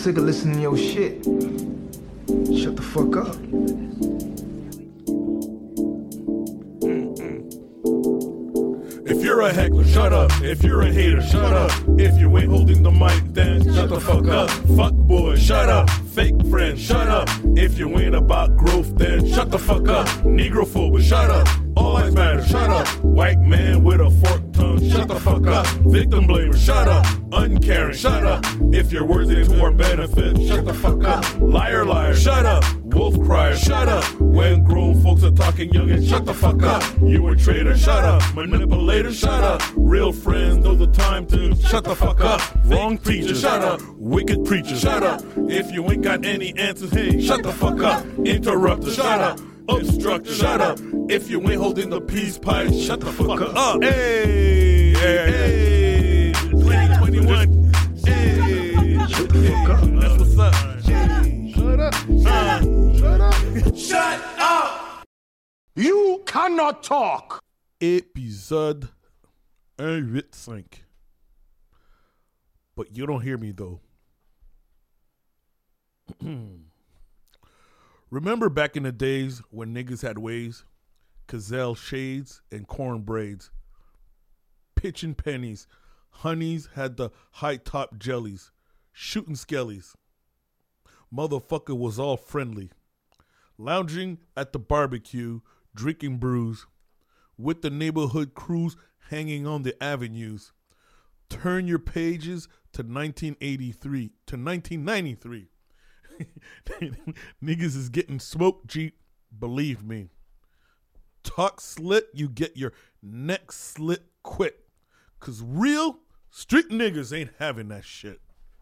sick of listening to your shit. Shut the fuck up. If you're a heckler, shut up. If you're a hater, shut up. If you ain't holding the mic, then shut the fuck up. Fuck boy, shut up. Fake friend, shut up. If you ain't about growth, then shut the fuck up. Negrophobe, shut up. All lives matter, shut up. White man with a forked tongue, shut the fuck up. Victim blamer, shut up. Uncaring, shut up. If your words ain't to our benefit, shut the fuck up. Liar, liar, shut up. Wolf crier, shut up. When grown folks are talking young and shut the fuck up. You a traitor, shut up. Manipulator, shut up. Real friends know the time to shut the fuck up. Wrong preacher, shut up. Wicked preacher, shut up. If you ain't got any answers, hey, shut the fuck up. Interrupter, shut up. Obstructor, shut up. If you ain't holding the peace pipe, shut the fuck up. Hey, hey, 2021. Hey, shut the fuck up. That's what's up. Shut up. Shut up. Shut up. You cannot talk. Épisode 185. But you don't hear me though. Remember back in the days when niggas had waves, Cazelle shades, and corn braids, pitching pennies, honeys had the high top jellies, shooting skellies. Motherfucker was all friendly, lounging at the barbecue, drinking brews, with the neighborhood crews hanging on the avenues. Turn your pages to 1983 to 1993. Niggas is getting smoked, Jeep. Believe me. Talk slit, you get your neck slit quick. Cause real street niggas ain't having that shit.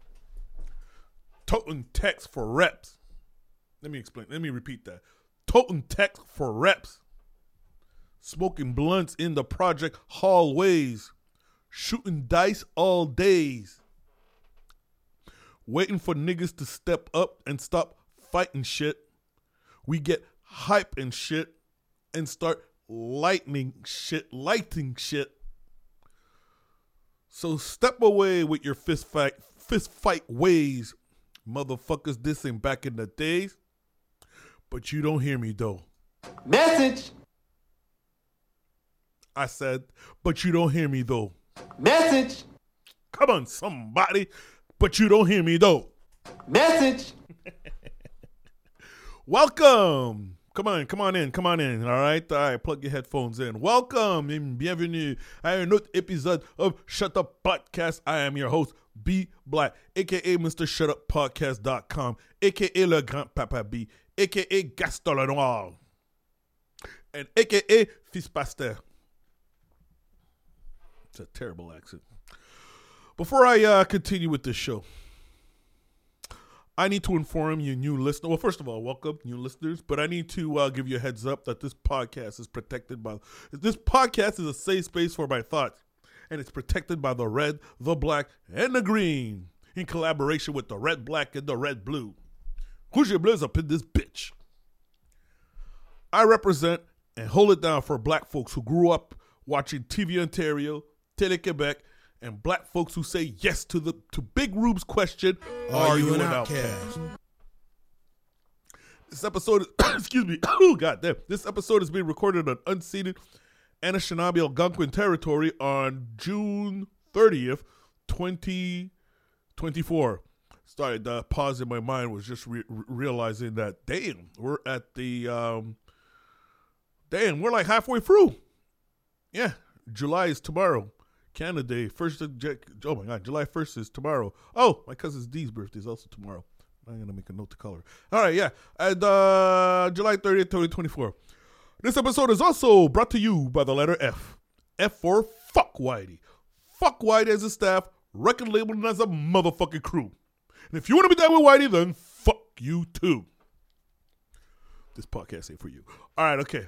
Toting text for reps. Let me explain. Let me repeat that. Toting text for reps. Smoking blunts in the project hallways. Shooting dice all days. Waiting for niggas to step up and stop fighting shit. We get hype and shit and start lighting shit. So step away with your fist fight ways. Motherfuckers, this ain't back in the days. But you don't hear me though. Message. I said, but you don't hear me though. Message. Come on, somebody. But you don't hear me though. Message. Welcome. Come on in. All right. Plug your headphones in. Welcome and bienvenue à un autre épisode of Shut Up Podcast. I am your host, B Black, aka Mr. ShutUpPodcast.com, aka Le Grand Papa B, aka Gaston Lenoir, and aka Fils Pasteur. It's a terrible accent. Before I continue with this show, I need to inform you new listeners. Well, first of all, welcome new listeners. But I need to give you a heads up that this podcast is protected by. This podcast is a safe space for my thoughts, and it's protected by the red, the black, and the green, in collaboration with the red, black, and the red, blue. Rouge et bleu up in this bitch. I represent and hold it down for black folks who grew up watching TV Ontario, Télé-Québec, and black folks who say yes to Big Rube's question, are you an outcast? This episode is, excuse me, oh goddamn. This episode is being recorded on unceded Anishinaabe Algonquin territory on June 30th, 2024. Sorry, the pause in my mind was just realizing that, damn, we're at the, we're like halfway through. Yeah, July is tomorrow. Canada Day, oh my God, July 1st is tomorrow. Oh, my cousin Dee's birthday is also tomorrow. I'm going to make a note to color. All right, yeah. And July 30th, 2024. This episode is also brought to you by the letter F. F for Fuck Whitey. Fuck Whitey as a staff, record label and as a motherfucking crew. And if you want to be down with Whitey, then fuck you too. This podcast ain't for you. All right, okay.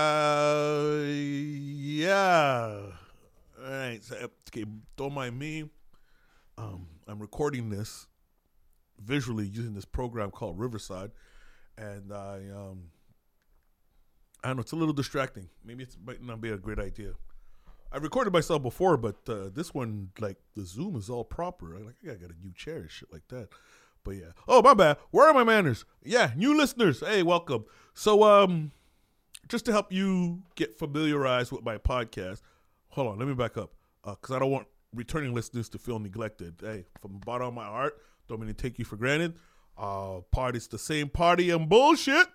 Yeah. All right, so, okay, don't mind me. I'm recording this visually using this program called Riverside, and I don't know, it's a little distracting. Maybe it might not be a great idea. I've recorded myself before, but this one, like, the Zoom is all proper. I gotta get a new chair and shit like that. But yeah. Oh, my bad. Where are my manners? Yeah, new listeners. Hey, welcome. So, just to help you get familiarized with my podcast, hold on, let me back up. Because I don't want returning listeners to feel neglected. Hey, from the bottom of my heart, don't mean to take you for granted. Party's the same party and bullshit.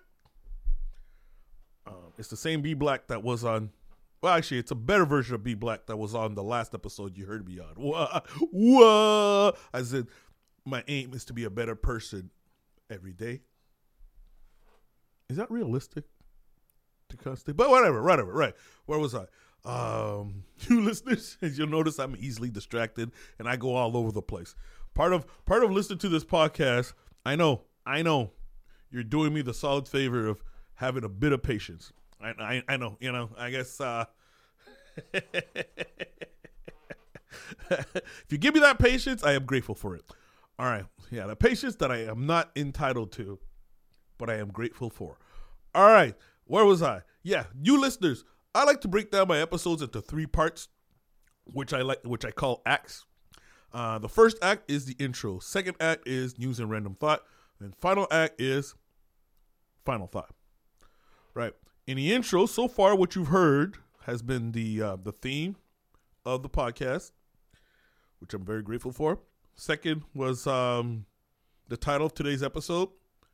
It's the same B Black that was on. Well, actually, it's a better version of B Black that was on the last episode you heard me on. Whoa. I said, my aim is to be a better person every day. Is that realistic? But whatever, right. Where was I? You listeners, as you'll notice, I'm easily distracted and I go all over the place. Part of listening to this podcast, I know, you're doing me the solid favor of having a bit of patience. I know, I guess, if you give me that patience, I am grateful for it. All right. Yeah, the patience that I am not entitled to, but I am grateful for. All right. Where was I? Yeah, you listeners, I like to break down my episodes into 3 parts, which I call acts. The first act is the intro. Second act is news and random thought. And final act is final thought. Right. In the intro, so far, what you've heard has been the theme of the podcast, which I'm very grateful for. Second was the title of today's episode.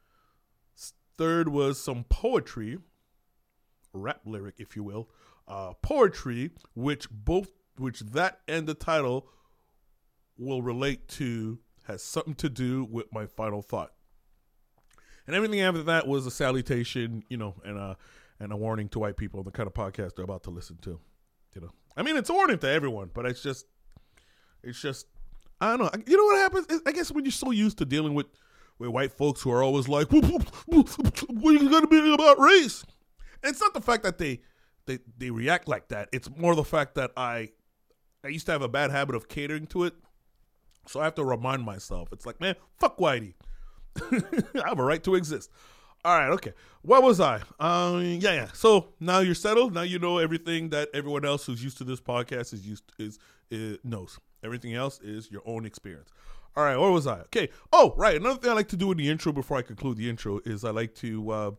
Third was some poetry, rap lyric, if you will, poetry, which that and the title will relate to, has something to do with my final thought. And everything after that was a salutation, and a warning to white people on the kind of podcast they're about to listen to. I mean, it's a warning to everyone, but it's just, I don't know. You know what happens? I guess when you're so used to dealing with white folks who are always like, what are you going to be about race? And it's not the fact that they react like that. It's more the fact that I used to have a bad habit of catering to it. So I have to remind myself. It's like, man, fuck whitey. I have a right to exist. All right, okay. What was I? Yeah. So now you're settled. Now you know everything that everyone else who's used to this podcast knows. Everything else is your own experience. All right, where was I? Okay. Oh, right. Another thing I like to do in the intro before I conclude the intro is I like to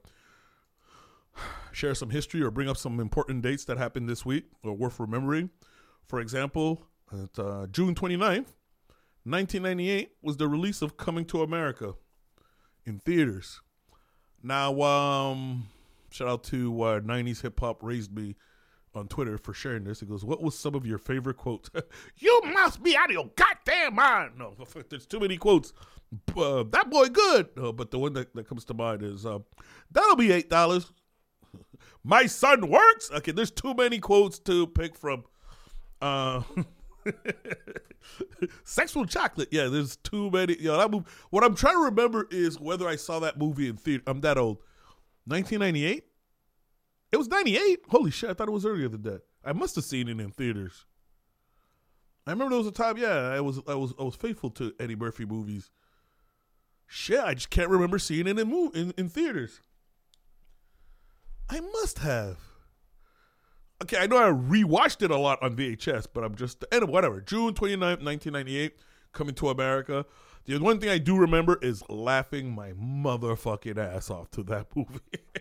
share some history or bring up some important dates that happened this week or worth remembering. For example, June 29th, 1998 was the release of Coming to America in theaters. Now, shout out to 90s Hip Hop Raised Me on Twitter for sharing this. He goes, what was some of your favorite quotes? You must be out of your goddamn mind. No, there's too many quotes. That boy good. But the one that comes to mind is, that'll be $8. My son works. Okay, there's too many quotes to pick from. Sexual Chocolate. Yeah, there's too many. That movie. What I'm trying to remember is whether I saw that movie in theater. I'm that old. 1998? It was 98? Holy shit, I thought it was earlier than that. I must have seen it in theaters. I remember there was a time, I was faithful to Eddie Murphy movies. Shit, I just can't remember seeing it in theaters. I must have. Okay, I know I rewatched it a lot on VHS, but I'm just, whatever. June 29th, 1998, Coming to America. The one thing I do remember is laughing my motherfucking ass off to that movie.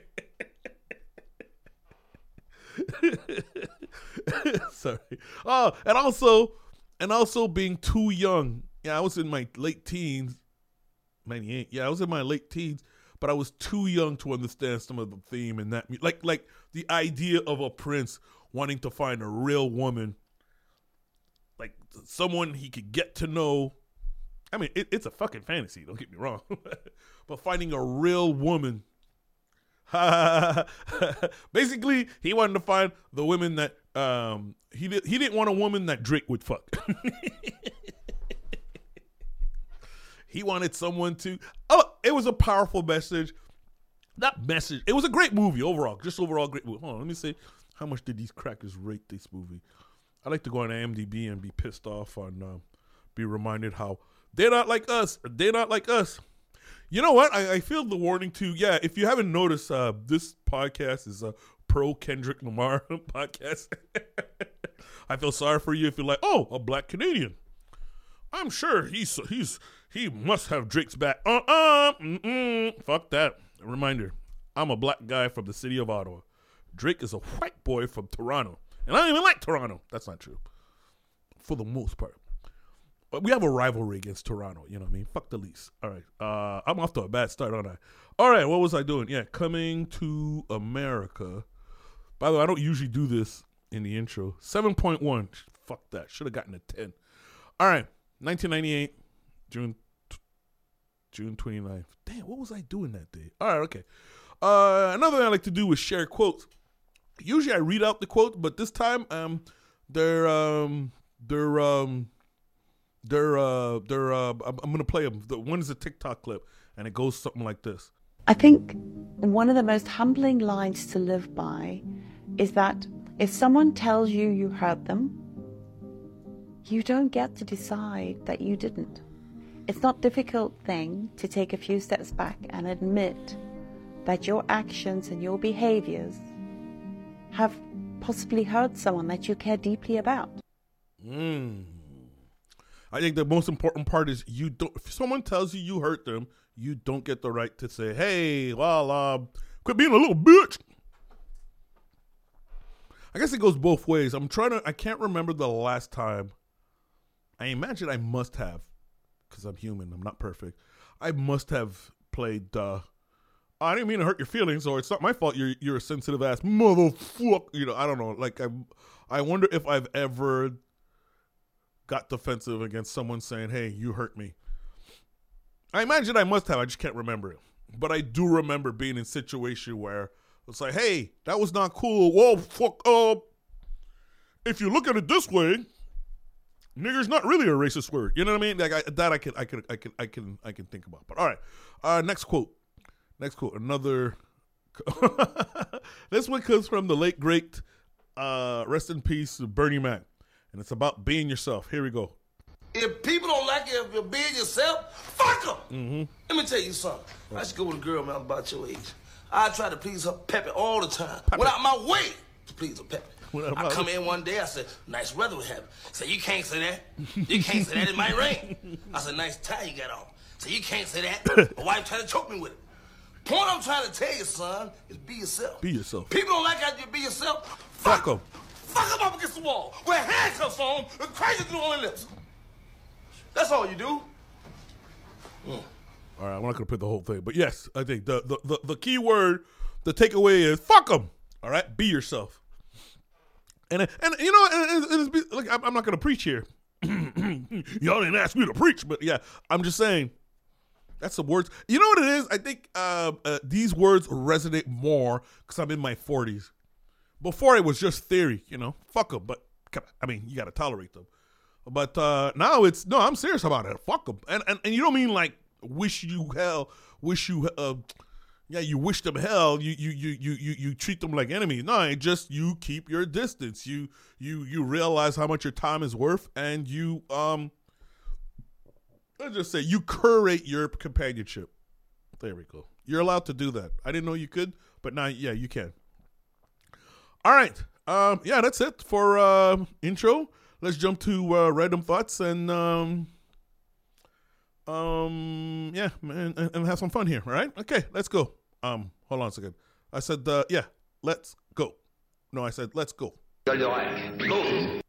Sorry. Oh, and also being too young. Yeah, I was in my late teens. 98. Yeah, I was in my late teens, but I was too young to understand some of the theme and that, like the idea of a prince wanting to find a real woman, like someone he could get to know. I mean, it's a fucking fantasy. Don't get me wrong, but finding a real woman. Basically, he wanted to find the women that he didn't want a woman that Drake would fuck. He wanted someone to. Oh, it was a powerful message. That message. It was a great movie overall. Just overall great movie. Hold on, let me see. How much did these crackers rate this movie? I like to go on IMDb and be pissed off on, be reminded how they're not like us. They're not like us. You know what? I feel the warning too. Yeah, if you haven't noticed, this podcast is a pro Kendrick Lamar podcast. I feel sorry for you if you're like, oh, a black Canadian. I'm sure he's He must have Drake's back. Fuck that. A reminder, I'm a black guy from the city of Ottawa. Drake is a white boy from Toronto. And I don't even like Toronto. That's not true. For the most part. But we have a rivalry against Toronto. You know what I mean? Fuck the Leafs. All right. I'm off to a bad start, aren't I? All right. What was I doing? Yeah. Coming to America. By the way, I don't usually do this in the intro. 7.1. Fuck that. Should have gotten a 10. All right. 1998. June 29th. Damn, what was I doing that day? All right, okay. Another thing I like to do is share quotes. Usually I read out the quote, but this time I'm gonna play them. One is a TikTok clip, and it goes something like this. I think one of the most humbling lines to live by is that if someone tells you you hurt them, you don't get to decide that you didn't. It's not a difficult thing to take a few steps back and admit that your actions and your behaviors have possibly hurt someone that you care deeply about. I think the most important part is you don't. If someone tells you you hurt them, you don't get the right to say, "Hey, well, quit being a little bitch." I guess it goes both ways. I can't remember the last time. I imagine I must have. Because I'm human, I'm not perfect. I must have played, I didn't mean to hurt your feelings, or it's not my fault you're a sensitive ass motherfucker. You know, I don't know. Like, I wonder if I've ever got defensive against someone saying, hey, you hurt me. I imagine I must have. I just can't remember it. But I do remember being in a situation where it's like, hey, that was not cool. Whoa, fuck up. If you look at it this way, nigger's not really a racist word. You know what I mean? Like I can think about. But all right. Next quote. Another. This one comes from the late great, rest in peace, Bernie Mac, and it's about being yourself. Here we go. If people don't like you if you're being yourself, fuck them. Let me tell you something. I should go with a girl, man, about your age. I try to please her Peppy all the time. Went out my way to please her Peppy. I come in one day, I said, nice weather we have. Say, you can't say that. You can't say that, it might rain. I said, nice tie you got on. Say, you can't say that. My wife tried to choke me with it. Point I'm trying to tell you, son, is be yourself. Be yourself. People don't like how you be yourself. Fuck them. Fuck them up against the wall. Wear handcuffs on them and crazy through on their lips. That's all you do. All right, I'm not going to put the whole thing. But yes, I think the key word, the takeaway is fuck them. All right? Be yourself. And you know, like, I'm not going to preach here. Y'all didn't ask me to preach, but yeah, I'm just saying that's some words. You know what it is? I think these words resonate more because I'm in my 40s. Before it was just theory, you know, fuck them. But I mean, you got to tolerate them. But now it's no, I'm serious about it. Fuck them. And you don't mean like wish you wish them hell. You treat them like enemies. No, it just you keep your distance. You realize how much your time is worth, and you let's just say you curate your companionship. There we go. You're allowed to do that. I didn't know you could, but now yeah, you can. All right. Yeah, that's it for intro. Let's jump to random thoughts and yeah, and have some fun here. All right. Okay, let's go. Hold on a second. I said, yeah, let's go. No, I said, let's go. Go.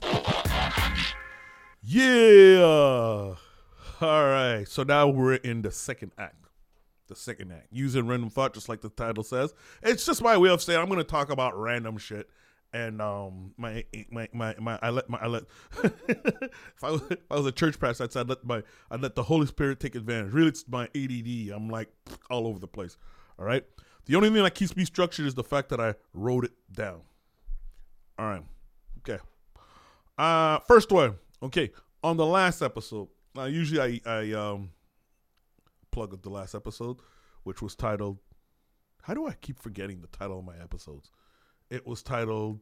Yeah. All right. So now we're in the second act. Using random thought, just like the title says. It's just my way of saying I'm going to talk about random shit. And I let if I was a church pastor, I'd say I let the Holy Spirit take advantage. Really, it's my ADD. I'm like all over the place. All right. The only thing that keeps me structured is the fact that I wrote it down. All right. Okay. First one. Okay. On the last episode, usually I plug up the last episode, which was titled. How do I keep forgetting the title of my episodes? It was titled,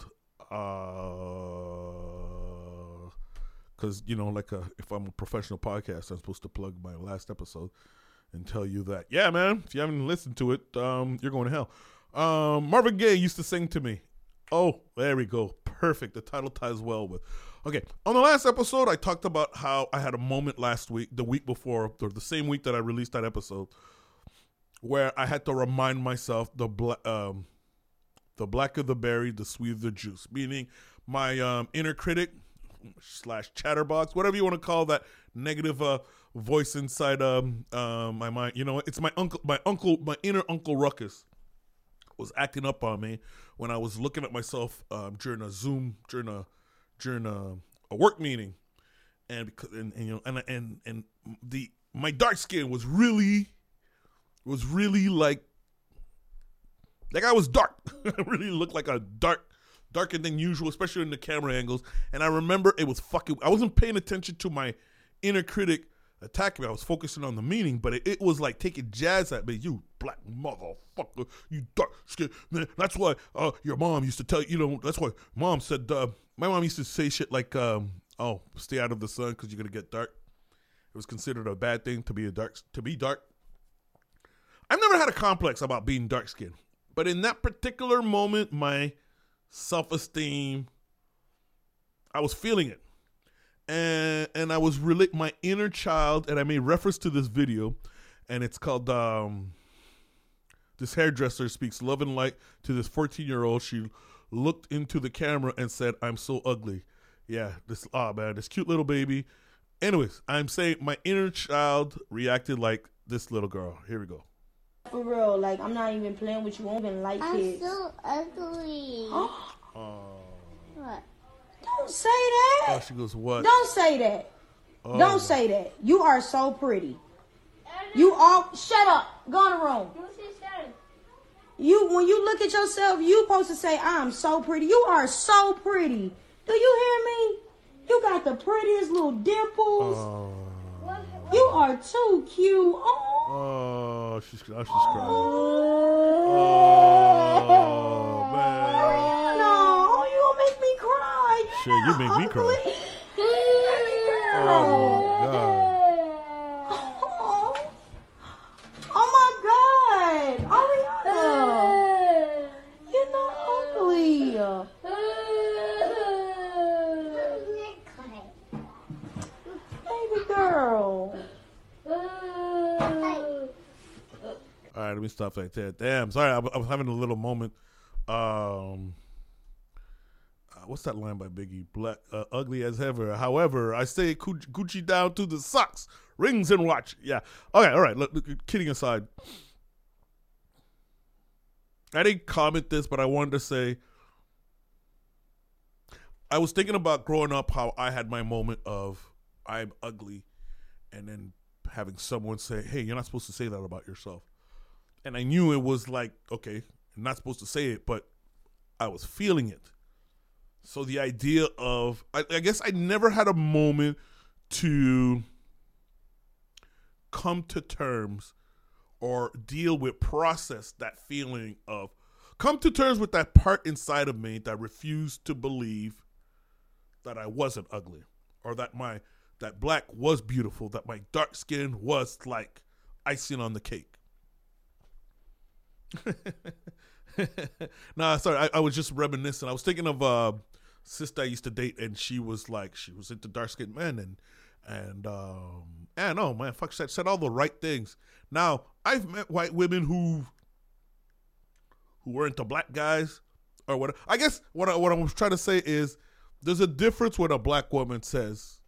because, you know, like if I'm a professional podcast, I'm supposed to plug my last episode and tell you that, yeah, man, if you haven't listened to it, you're going to hell. Marvin Gaye used to sing to me. Oh, there we go. Perfect. The title ties well with. Okay, on the last episode, I talked about how I had a moment last week, the week before, or the same week that I released that episode, where I had to remind myself the blacker the berry, the sweeter the juice. Meaning, my inner critic / chatterbox, whatever you want to call that negative voice inside my mind. You know, it's my inner Uncle Ruckus was acting up on me when I was looking at myself during a Zoom during a work meeting, and because my dark skin was really like I was dark. I really looked like a darker than usual, especially in the camera angles. And I remember it was I wasn't paying attention to my inner critic attacking me. I was focusing on the meaning, but it was like taking jazz at me. You black motherfucker, you dark skin man. That's why your mom used to tell you. That's why mom said. My mom used to say shit like, stay out of the sun because you're gonna get dark. It was considered a bad thing to be dark. I've never had a complex about being dark skinned, but in that particular moment, my self-esteem, I was feeling it. And I was my inner child, and I made reference to this video, and it's called this hairdresser speaks love and light to this 14-year-old. She looked into the camera and said, "I'm so ugly." Yeah, this cute little baby. Anyways, I'm saying my inner child reacted like this little girl. Here we go. For real, like, I'm not even playing with you. I don't even like kids. I'm so ugly. What? Don't say that. Oh, she goes, what? Don't say that. Oh. Don't say that. You are so pretty. You all shut up. Go in the room. When you look at yourself, you supposed to say, "I'm so pretty." You are so pretty. Do you hear me? You got the prettiest little dimples. You are too cute. Oh, she's crying. Oh, man. No, you gonna make me cry. Shit, you make me cry. Oh, God. Oh my God, Ariana, you're not ugly. Baby girl. All right, let me stop right there. Damn, sorry, I was having a little moment. What's that line by Biggie? Black, ugly as ever. However, I say Gucci down to the socks, rings and watch. Yeah. Okay. All right. Look, kidding aside, I didn't comment this, but I wanted to say I was thinking about growing up how I had my moment of I'm ugly, and then having someone say, "Hey, you're not supposed to say that about yourself." And I knew it was like, okay, I'm not supposed to say it, but I was feeling it. So the idea of, I guess I never had a moment to come to terms or process that feeling of, come to terms with that part inside of me that refused to believe that I wasn't ugly, or that black was beautiful, that my dark skin was like icing on the cake. Nah, sorry, I was just reminiscing. I was thinking of a sister I used to date, and she was into dark skinned men, and no, man, fuck, said all the right things. Now, I've met white women who were into black guys or whatever. I guess what I was trying to say is there's a difference when a black woman says,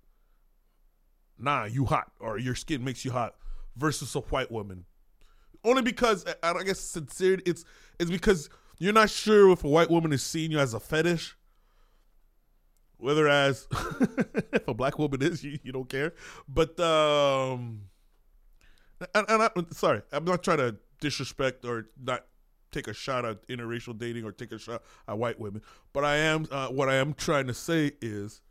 "Nah, you hot," or "your skin makes you hot," versus a white woman. Only because, I guess, sincerity, it's because you're not sure if a white woman is seeing you as a fetish, whether as if a black woman is, you don't care. But sorry, I'm not trying to disrespect or not take a shot at interracial dating or take a shot at white women. But I am what I am trying to say is,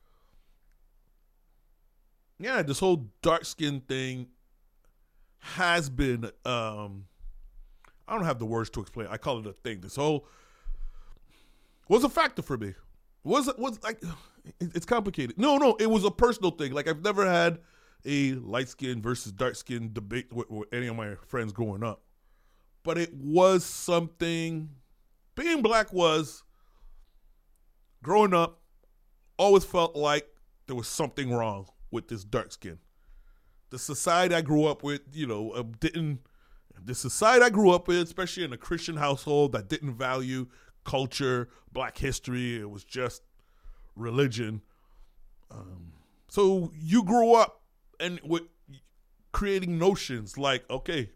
yeah, this whole dark skin thing has been, I don't have the words to explain. I call it a thing. This whole was a factor for me. Was like, it's complicated. No, it was a personal thing. Like, I've never had a light skin versus dark skin debate with any of my friends growing up, but it was something. Being black was, growing up, always felt like there was something wrong with this dark skin. The society I grew up with, the society I grew up with, especially in a Christian household that didn't value culture, black history, it was just religion. So you grew up and with creating notions like, okay,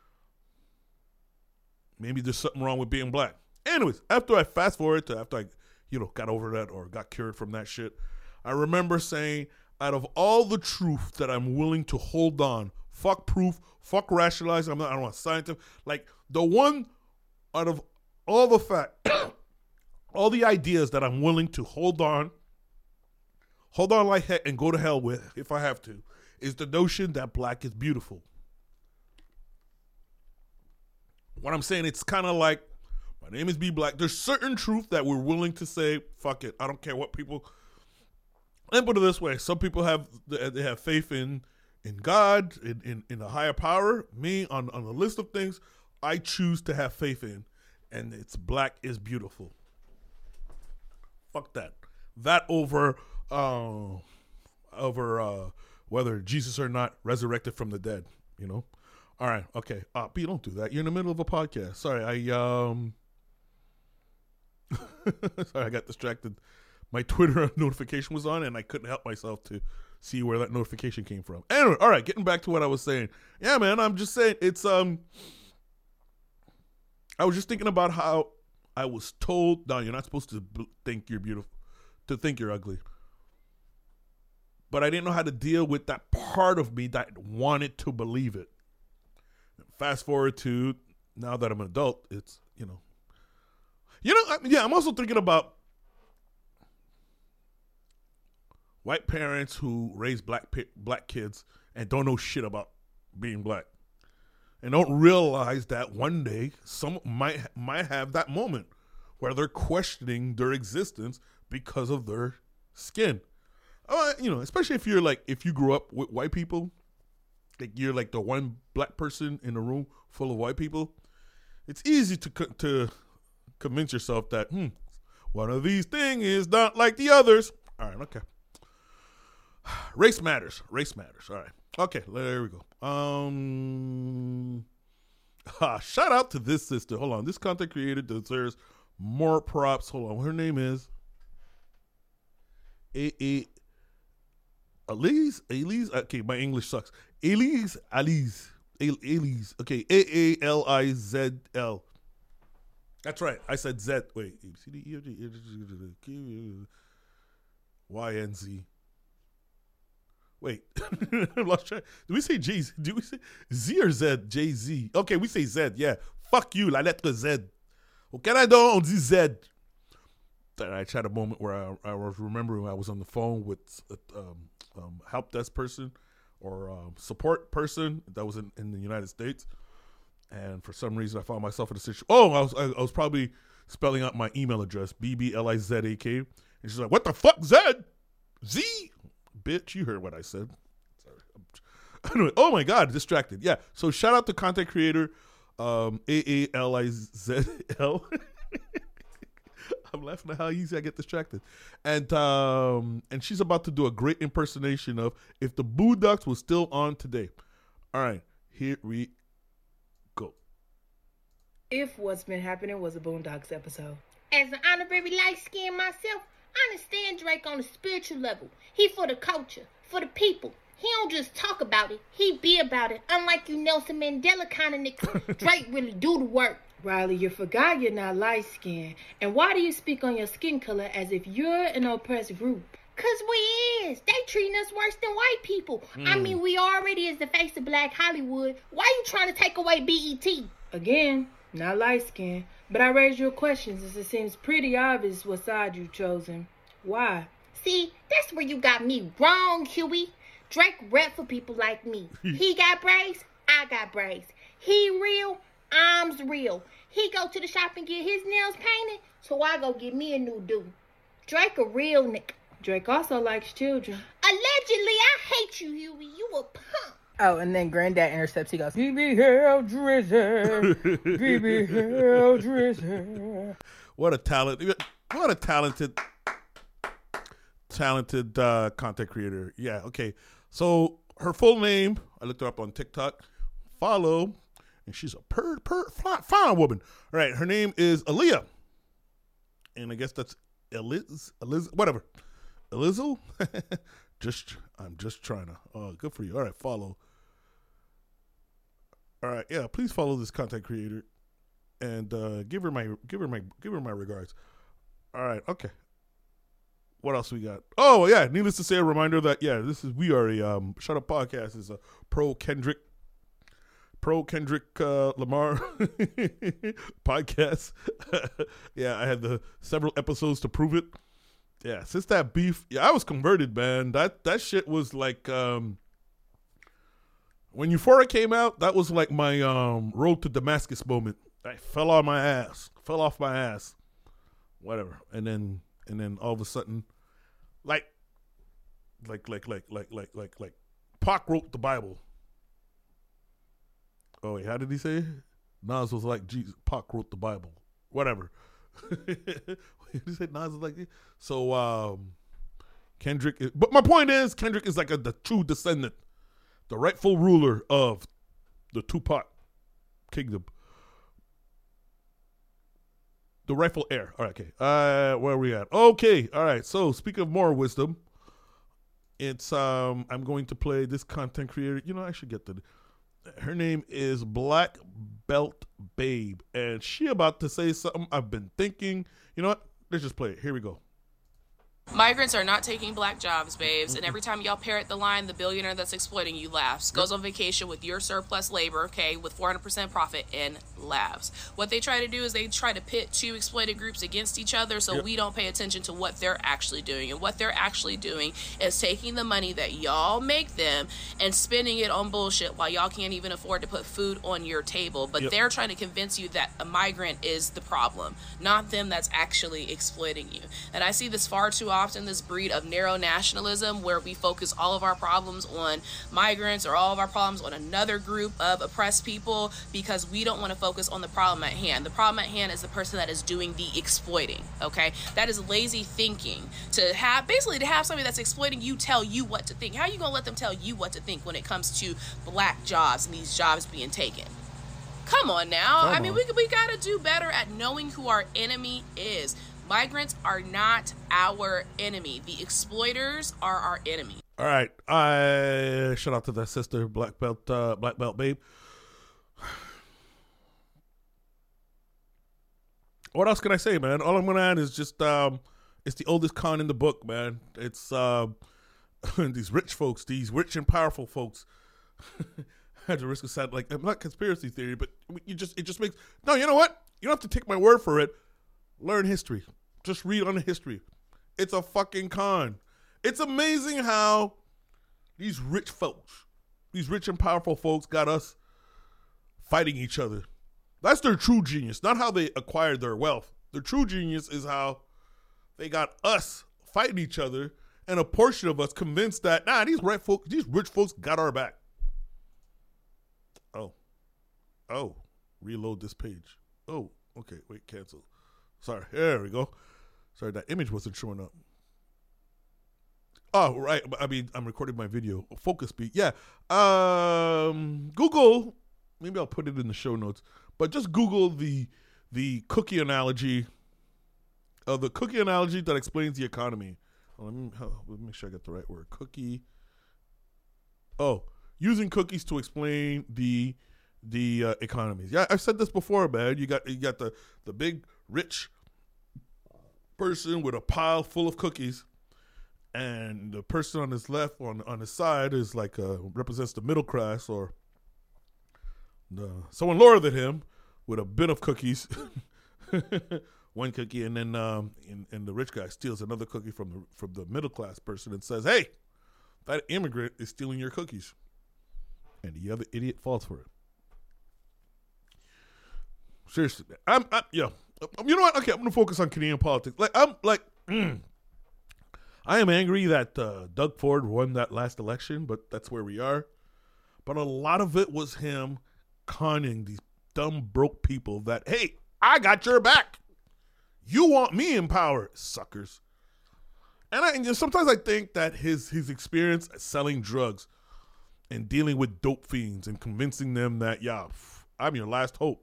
maybe there's something wrong with being black. Anyways, after I got over that or got cured from that shit, I remember saying, out of all the truth that I'm willing to hold on, fuck proof, fuck rationalizing, I don't want scientific, like the one out of all the all the ideas that I'm willing to hold on like heck and go to hell with if I have to, is the notion that black is beautiful. What I'm saying, it's kind of like, my name is B Black. There's certain truth that we're willing to say, fuck it, I don't care what people. Let me put it this way: some people have faith in God, in a higher power. Me, on the list of things I choose to have faith in, and it's black is beautiful. Fuck that. That over whether Jesus or not resurrected from the dead. All right, okay. B, don't do that. You're in the middle of a podcast. Sorry, sorry, I got distracted. My Twitter notification was on, and I couldn't help myself to see where that notification came from. Anyway, all right, getting back to what I was saying. Yeah, man, I'm just saying it's I was just thinking about how I was told, no, you're not supposed to think you're beautiful, to think you're ugly. But I didn't know how to deal with that part of me that wanted to believe it. Fast forward to now that I'm an adult, it's, I'm also thinking about white parents who raise black kids and don't know shit about being black, and don't realize that one day some might have that moment where they're questioning their existence because of their skin. Especially if you grew up with white people, like you're like the one black person in a room full of white people. It's easy to convince yourself that one of these things is not like the others. All right, okay. Race matters. All right. Okay, there we go. Shout out to this sister. Hold on. This content creator deserves more props. Hold on. Her name is Elise. Okay, my English sucks. Elise. Okay, Aalizl. That's right. I said Z. Wait. YNZ. Wait, I lost track. Do we say J? Do we say Z or Z? Jay-Z. Okay, we say Z. Yeah. Fuck you, la lettre Z. Au Canada, on dit Z. I had a moment where I was remembering I was on the phone with a help desk person or support person that was in the United States, and for some reason I found myself in a situation. Oh, I was probably spelling out my email address, BBLIZAK, and she's like, "What the fuck, Z? Z? Bitch, you heard what I said." Sorry. Anyway, oh my God, distracted. Yeah. So shout out to content creator AALIZL. I'm laughing at how easy I get distracted. And she's about to do a great impersonation of If the Boondocks was still on today. All right, here we go. If what's been happening was a Boondocks episode. As an honorary light skin myself, I understand Drake on a spiritual level. He for the culture, for the people. He don't just talk about it, he be about it. Unlike you Nelson Mandela kind of niggas, Drake really do the work. Riley, you forgot you're not light skinned. And why do you speak on your skin color as if you're an oppressed group? Cause we is. They treating us worse than white people. I mean, we already is the face of Black Hollywood. Why you trying to take away BET? Again, not light skinned. But I raised your questions as it seems pretty obvious what side you've chosen. Why? See, that's where you got me wrong, Huey. Drake rep for people like me. He got braids, I got braids. He real, I'm real. He go to the shop and get his nails painted, so I go get me a new do. Drake a real nigga. Drake also likes children. Allegedly, I hate you, Huey. You a punk. Oh, and then Granddad intercepts. He goes, "BB hell Drizzy, BB hell Drizzy." What a talent! What a talented talented content creator. Yeah, okay. So her full name, I looked her up on TikTok. Follow, and she's a fine woman. All right, her name is Aaliyah, and I guess that's Eliz, whatever. Elizel. I'm just trying to. Oh, good for you. All right, follow. All right, yeah. Please follow this content creator, and give her my regards. All right, okay. What else we got? Oh yeah, needless to say, a reminder that we are a Shut Up Podcast is a pro Kendrick Lamar podcast. Yeah, I had the several episodes to prove it. Yeah, since that beef, I was converted, man. That shit was like when Euphoria came out, that was like my road to Damascus moment. I fell off my ass. Whatever. And then all of a sudden, like Pac wrote the Bible. Oh wait, how did he say it? Nas was like Jesus. Pac wrote the Bible. Whatever. He said Nas was like this. So Kendrick is, but my point is Kendrick is like the true descendant, the rightful ruler of the Tupac kingdom. The rightful heir. All right, okay. Where are we at? Okay, all right. So speaking of more wisdom, it's I'm going to play this content creator. You know, I should get her name is Black Belt Babe, and she about to say something I've been thinking. You know what? Let's just play it. Here we go. Migrants are not taking black jobs, babes. And every time y'all parrot the line, the billionaire that's exploiting you laughs. Goes on vacation with your surplus labor, okay, with 400% profit, and laughs. What they try to do is they try to pit two exploited groups against each other so we don't pay attention to what they're actually doing. And what they're actually doing is taking the money that y'all make them and spending it on bullshit while y'all can't even afford to put food on your table. But they're trying to convince you that a migrant is the problem, not them that's actually exploiting you. And I see this far too often, this breed of narrow nationalism where we focus all of our problems on migrants or all of our problems on another group of oppressed people because we don't want to focus on the problem at hand. The problem at hand is the person that is doing the exploiting, okay? That is lazy thinking. To have somebody that's exploiting you tell you what to think. How are you going to let them tell you what to think when it comes to black jobs and these jobs being taken? Come on now. We got to do better at knowing who our enemy is. Migrants are not our enemy. The exploiters are our enemy. All right. Shout out to that sister, Black Belt Babe. What else can I say, man? All I'm going to add is just it's the oldest con in the book, man. It's these rich folks, these rich and powerful folks. At the risk of sounding like, I'm not conspiracy theory, but it just makes, no, you know what? You don't have to take my word for it. Learn history. Just read on the history. It's a fucking con. It's amazing how these rich folks, these rich and powerful folks got us fighting each other. That's their true genius, not how they acquired their wealth. Their true genius is how they got us fighting each other and a portion of us convinced that, these rich folks got our back. Oh, reload this page. Oh, okay, wait, cancel. Sorry, there we go. Sorry, that image wasn't showing up. Oh, right. I mean, I'm recording my video. Focus beat. Yeah. Google. Maybe I'll put it in the show notes. But just Google the cookie analogy. The cookie analogy that explains the economy. Let me make sure I got the right word. Cookie. Oh, using cookies to explain the economies. Yeah, I've said this before, man. You got the big rich person with a pile full of cookies, and the person on his left on his side is like represents the middle class or someone lower than him with a bin of cookies, one cookie, and then and the rich guy steals another cookie from the middle class person and says, "Hey, that immigrant is stealing your cookies," and the other idiot falls for it. Seriously, you know what? Okay, I'm gonna focus on Canadian politics. I am angry that Doug Ford won that last election, but that's where we are. But a lot of it was him conning these dumb broke people that, hey, I got your back. You want me in power, suckers. And sometimes I think that his experience selling drugs and dealing with dope fiends and convincing them that, I'm your last hope.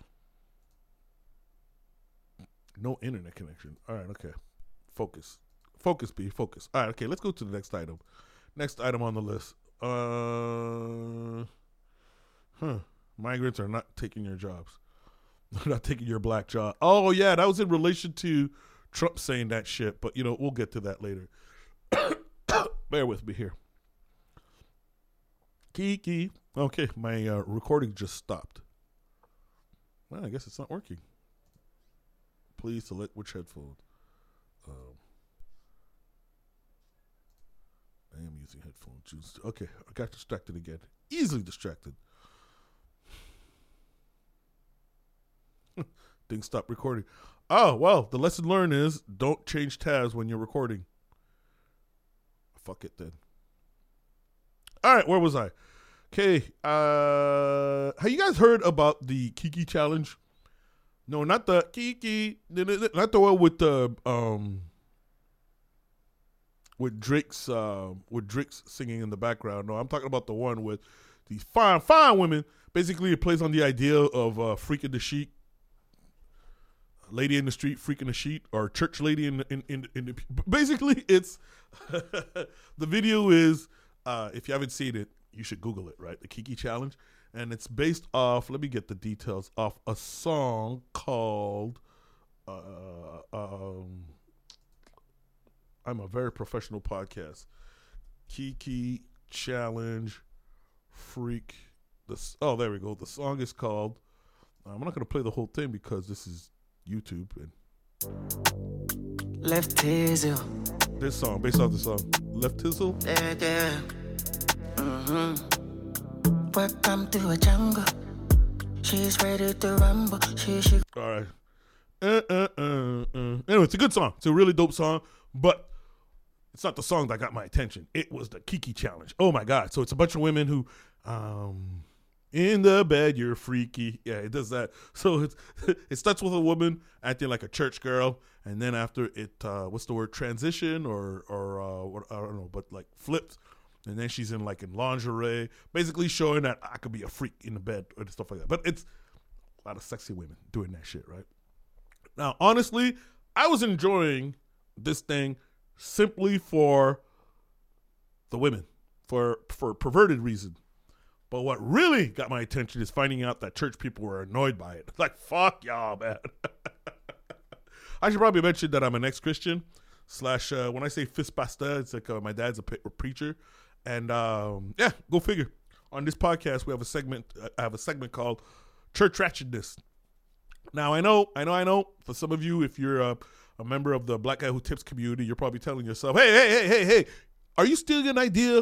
No internet connection. All right, okay. Focus, B, focus. All right, okay, let's go to the next item. Next item on the list. Migrants are not taking your jobs. They're not taking your black job. Oh, yeah, that was in relation to Trump saying that shit, but, we'll get to that later. Bear with me here. Kiki. Okay, my recording just stopped. Well, I guess it's not working. Please select which headphone. I am using headphones. Okay, I got distracted again. Easily distracted. Didn't stop recording. Oh, well, the lesson learned is don't change tabs when you're recording. Fuck it then. All right, where was I? Okay, have you guys heard about the Kiki challenge? No, not the Kiki, not the one with Drake's singing in the background. No, I'm talking about the one with these fine women. Basically, it plays on the idea of freaking the sheet, lady in the street freaking the sheet, or church lady in the. Basically, it's the video is if you haven't seen it, you should Google it. Right, the Kiki challenge. And it's based off, let me get the details, off a song called, I'm a very professional podcast, Kiki Challenge Freak. Oh, there we go. The song is called, I'm not going to play the whole thing because this is YouTube. And Left Tizzle. This song, based off the song, Left Tizzle. Yeah. Welcome to a jungle. She's ready to rumble. She. All right. Anyway, it's a good song. It's a really dope song, but it's not the song that got my attention. It was the Kiki challenge. Oh my God. So it's a bunch of women who, in the bed, you're freaky. Yeah, it does that. So it starts with a woman acting like a church girl. And then after it, what's the word? Transition or I don't know, but like flipped. And then she's in lingerie, basically showing that I could be a freak in the bed and stuff like that. But it's a lot of sexy women doing that shit, right? Now, honestly, I was enjoying this thing simply for the women, for perverted reason. But what really got my attention is finding out that church people were annoyed by it. Like, fuck y'all, man. I should probably mention that I'm an ex-Christian / when I say fist pasta, it's like my dad's a preacher. And yeah, go figure. On this podcast, we have a segment. I have a segment called Church Ratchetness. Now, I know. For some of you, if you're a member of the Black Guy Who Tips community, you're probably telling yourself, "Hey, are you stealing an idea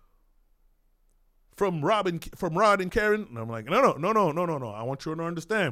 from Rod and Karen?" And I'm like, no. I want you to understand.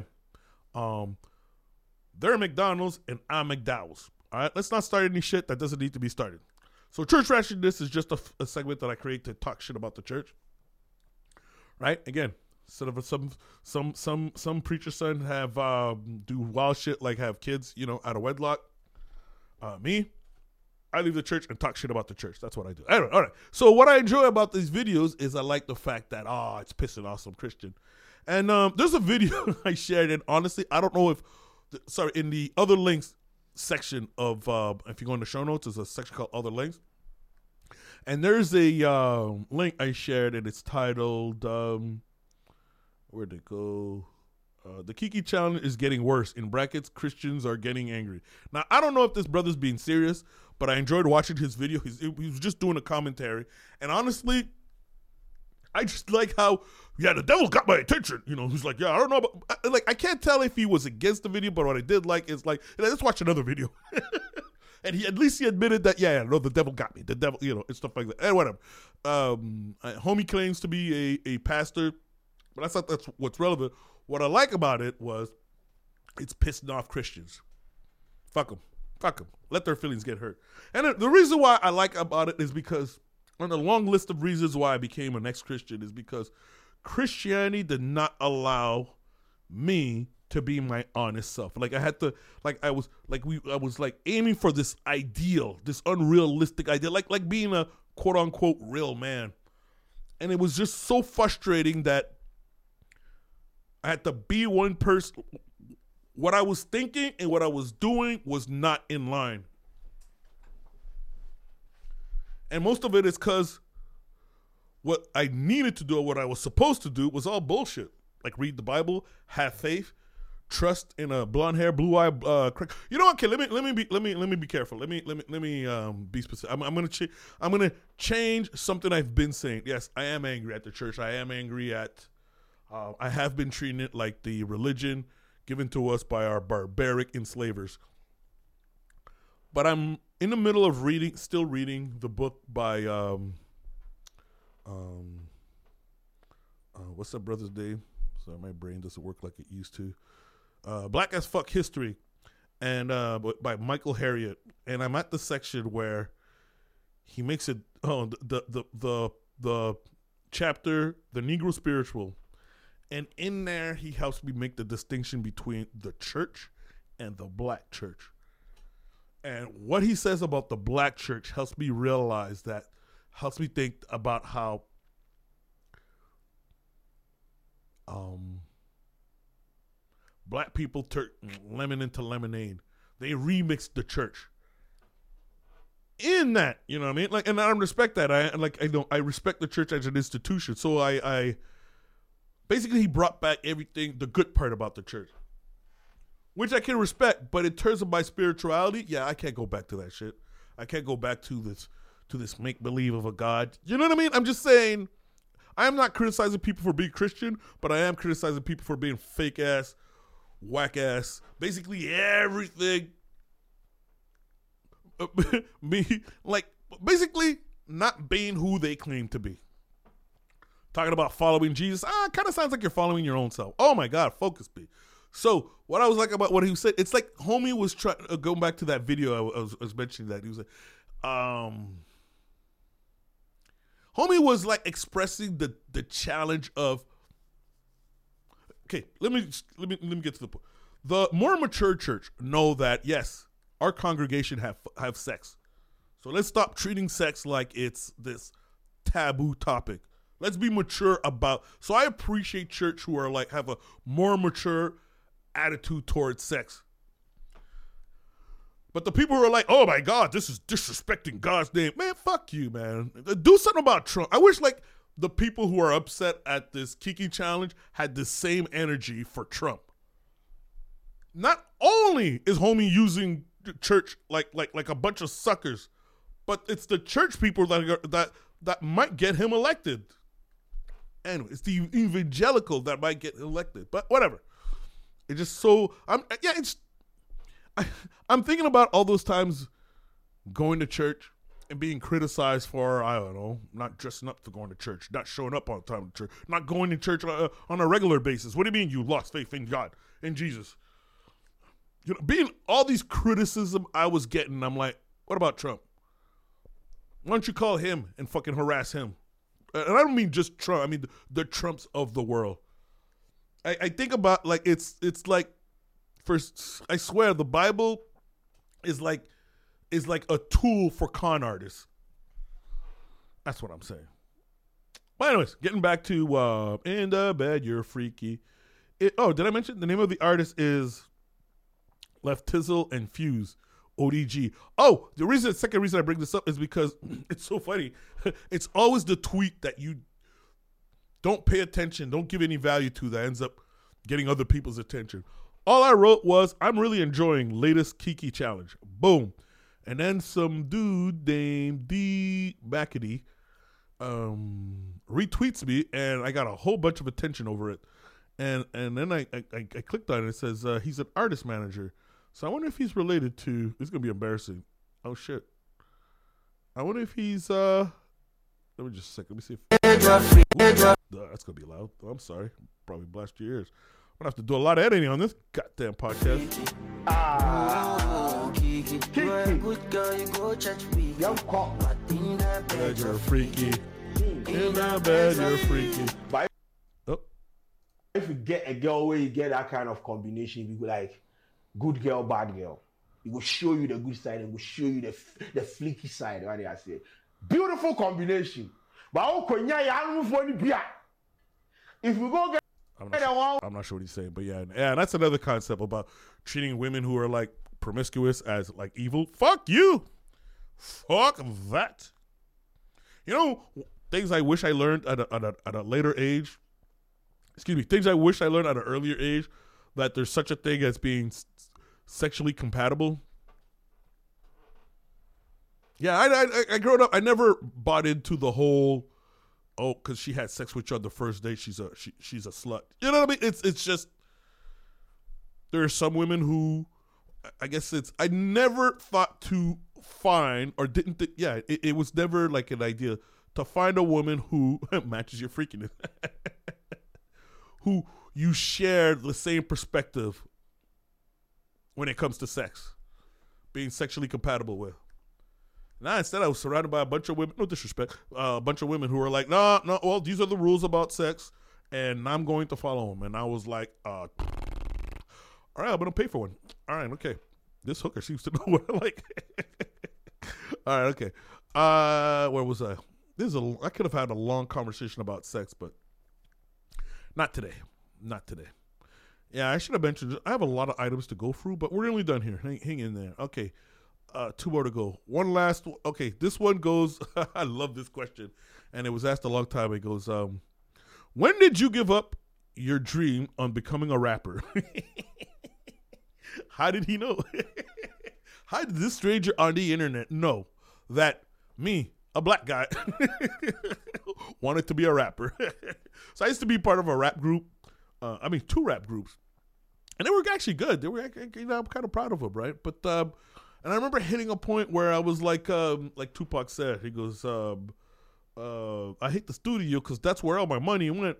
They're McDonald's and I'm McDowell's. All right, let's not start any shit that doesn't need to be started. So Church Ratchetness is just a segment that I create to talk shit about the church. Right? Again, instead of some preacher son have do wild shit like have kids, out of wedlock. Me, I leave the church and talk shit about the church. That's what I do. All right. So what I enjoy about these videos is I like the fact that it's pissing off some Christian. And there's a video I shared, and honestly, I don't know if in the other links section of if you go in the show notes, there's a section called other links, and there's a link I shared, and it's titled where'd it go? The Kiki challenge is getting worse. In brackets, Christians are getting angry. Now, I don't know if this brother's being serious, but I enjoyed watching his video. He was just doing a commentary, and honestly, I just like how, the devil got my attention. He's like, I don't know, but I can't tell if he was against the video, but what I did like is let's watch another video. And he admitted that, the devil got me. The devil, and stuff like that. And whatever. Homie claims to be a pastor, but I thought that's what's relevant. What I like about it was it's pissing off Christians. Fuck them. Let their feelings get hurt. And the reason why I like about it is because on the long list of reasons why I became an ex-Christian is because Christianity did not allow me to be my honest self. Like I had to, like I was like aiming for this ideal, this unrealistic ideal, like being a quote unquote real man. And it was just so frustrating that I had to be one person. What I was thinking and what I was doing was not in line. And most of it is because what I needed to do or what I was supposed to do was all bullshit. Like read the Bible, have faith, trust in a blonde hair, blue eye. You know what? Okay, let me be careful. Let me be specific. I'm gonna change something I've been saying. Yes, I am angry at the church. I am angry at. I have been treating it like the religion given to us by our barbaric enslavers. But I'm in the middle of still reading the book by what's that brother's name? Sorry, my brain doesn't work like it used to. Black as Fuck History, and by Michael Harriot. And I'm at the section where he makes it. Oh, the chapter, the Negro Spiritual, and in there he helps me make the distinction between the church and the black church. And what he says about the black church helps me realize that, helps me think about how black people turn lemon into lemonade. They remixed the church. In that, you know what I mean? Like, and I respect that. I respect the church as an institution. So I basically he brought back everything, the good part about the church, which I can respect. But in terms of my spirituality, yeah, I can't go back to that shit. I can't go back to this make believe of a God. You know what I mean? I'm just saying, I am not criticizing people for being Christian, but I am criticizing people for being fake ass, whack ass, basically everything. Basically not being who they claim to be. Talking about following Jesus, kind of sounds like you're following your own self. Oh my God, focus me. So what I was like about what he said, it's like homie was trying, going back to that video I was mentioning that, he was like, homie was like expressing the challenge of, okay, let me get to the point. The more mature church know that, yes, our congregation have sex. So let's stop treating sex like it's this taboo topic. Let's be mature about. So I appreciate church who are like, have a more mature attitude towards sex. But the people who are like, oh my God, this is disrespecting God's name. Man, fuck you, man. Do something about Trump. I wish like the people who are upset at this Kiki challenge had the same energy for Trump. Not only is homie using church like a bunch of suckers, but it's the church people that might get him elected. Anyway, it's the evangelical that might get elected. But whatever. It's just so I'm thinking about all those times going to church and being criticized for, I don't know, not dressing up for going to church, not showing up on time to church, not going to church on a regular basis. What do you mean you lost faith in God, in Jesus? You know, being all these criticism I was getting, I'm like, what about Trump? Why don't you call him and fucking harass him? And I don't mean just Trump. I mean the Trumps of the world. I think about like it's like, first, I swear the Bible is like a tool for con artists. That's what I'm saying. But anyways, getting back to In the Bed You're Freaky. Did I mention the name of the artist is Left Tizzle and Fuse, ODG. Oh, the second reason I bring this up is because it's so funny. It's always the tweet that you don't pay attention, don't give any value to, that ends up getting other people's attention. All I wrote was, I'm really enjoying latest Kiki challenge. Boom. And then some dude named D. McAdee retweets me, and I got a whole bunch of attention over it. And then I clicked on it. It says he's an artist manager. So I wonder if he's related to, this is going to be embarrassing. Oh, shit. I wonder if he's, let me just a second. Let me see if, that's going to be loud. Oh, I'm sorry. Probably blast your ears. I'm going to have to do a lot of editing on this goddamn podcast. Bed, you're freaky. In the bed, you're freaky. If you get a girl where you get that kind of combination, you go like good girl, bad girl. It will show you the good side and will show you the flaky side. What I say, beautiful combination. But if you go get, I'm not sure what he's saying, but yeah, that's another concept about treating women who are like promiscuous as like evil. Fuck you. Fuck that. You know, things I wish I learned at a later age. Excuse me, things I wish I learned at an earlier age, that there's such a thing as being sexually compatible. Yeah, I growing up, I never bought into the whole, because she had sex with you on the first date, she's a slut. You know what I mean? It's just, there are some women who, I guess I never thought to find, or didn't think, it was never like an idea to find a woman who matches your freakiness. Who you share the same perspective when it comes to sex, being sexually compatible with. Now, instead, I was surrounded by a bunch of women, no disrespect, a bunch of women who were like, no, well, these are the rules about sex, and I'm going to follow them. And I was like, all right, I'm going to pay for one. All right, okay. This hooker seems to know what I like. All right, okay. Where was I? I could have had a long conversation about sex, but not today. Yeah, I should have mentioned, I have a lot of items to go through, but we're nearly done here. Hang in there. Okay. 2 more to go. One last. Okay, this one goes. I love this question, and it was asked a long time. It goes, when did you give up your dream on becoming a rapper? How did he know? How did this stranger on the internet know that me, a black guy, wanted to be a rapper? So I used to be part of a rap group. 2 rap groups, and they were actually good. They were, I'm kind of proud of them, right? But and I remember hitting a point where I was like Tupac said, he goes, I hate the studio because that's where all my money went.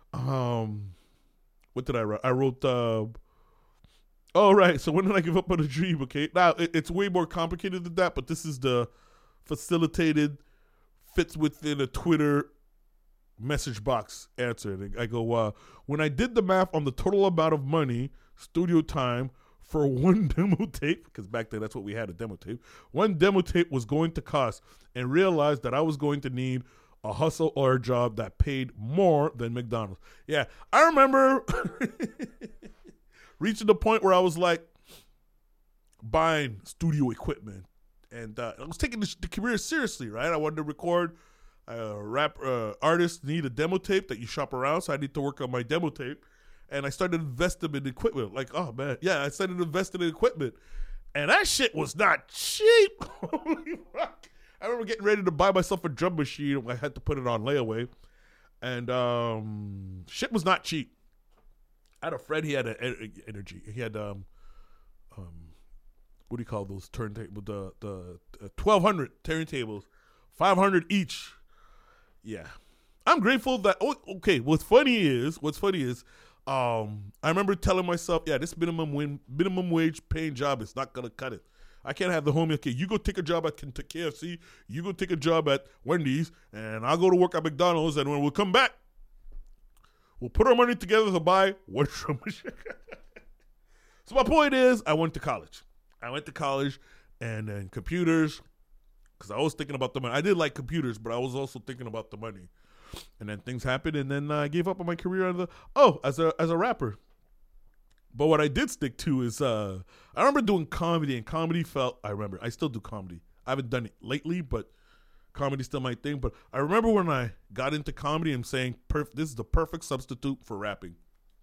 What did I write? I wrote, right. So when did I give up on a dream? Okay, now it's way more complicated than that, but this is the facilitated, fits within a Twitter message box answer. I go, when I did the math on the total amount of money, studio time for one demo tape, because back then that's what we had, a demo tape. One demo tape was going to cost, and realized that I was going to need a hustle or a job that paid more than McDonald's. Yeah, I remember reaching the point where I was like buying studio equipment, and I was taking the career seriously, right? I wanted to record. Rap artists need a demo tape that you shop around, so I need to work on my demo tape. And I started investing in equipment. Like, oh, man. Yeah, I started investing in equipment. And that shit was not cheap. Holy fuck. I remember getting ready to buy myself a drum machine. I had to put it on layaway. And shit was not cheap. I had a friend, he had an energy. He had, what do you call those turntables? The 1,200 turntables. 500 each. Yeah. I'm grateful that, okay, what's funny is, I remember telling myself, this minimum wage paying job is not going to cut it. I can't have the homie, okay, you go take a job at KFC, you go take a job at Wendy's, and I'll go to work at McDonald's, and when we'll come back, we'll put our money together to buy one drum machine. So my point is, I went to college. And then computers, because I was thinking about the money. I did like computers, but I was also thinking about the money. And then things happened, and then I gave up on my career as a rapper. But what I did stick to is I remember doing comedy, and comedy I still do comedy. I haven't done it lately, but comedy's still my thing. But I remember when I got into comedy and saying, this is the perfect substitute for rapping.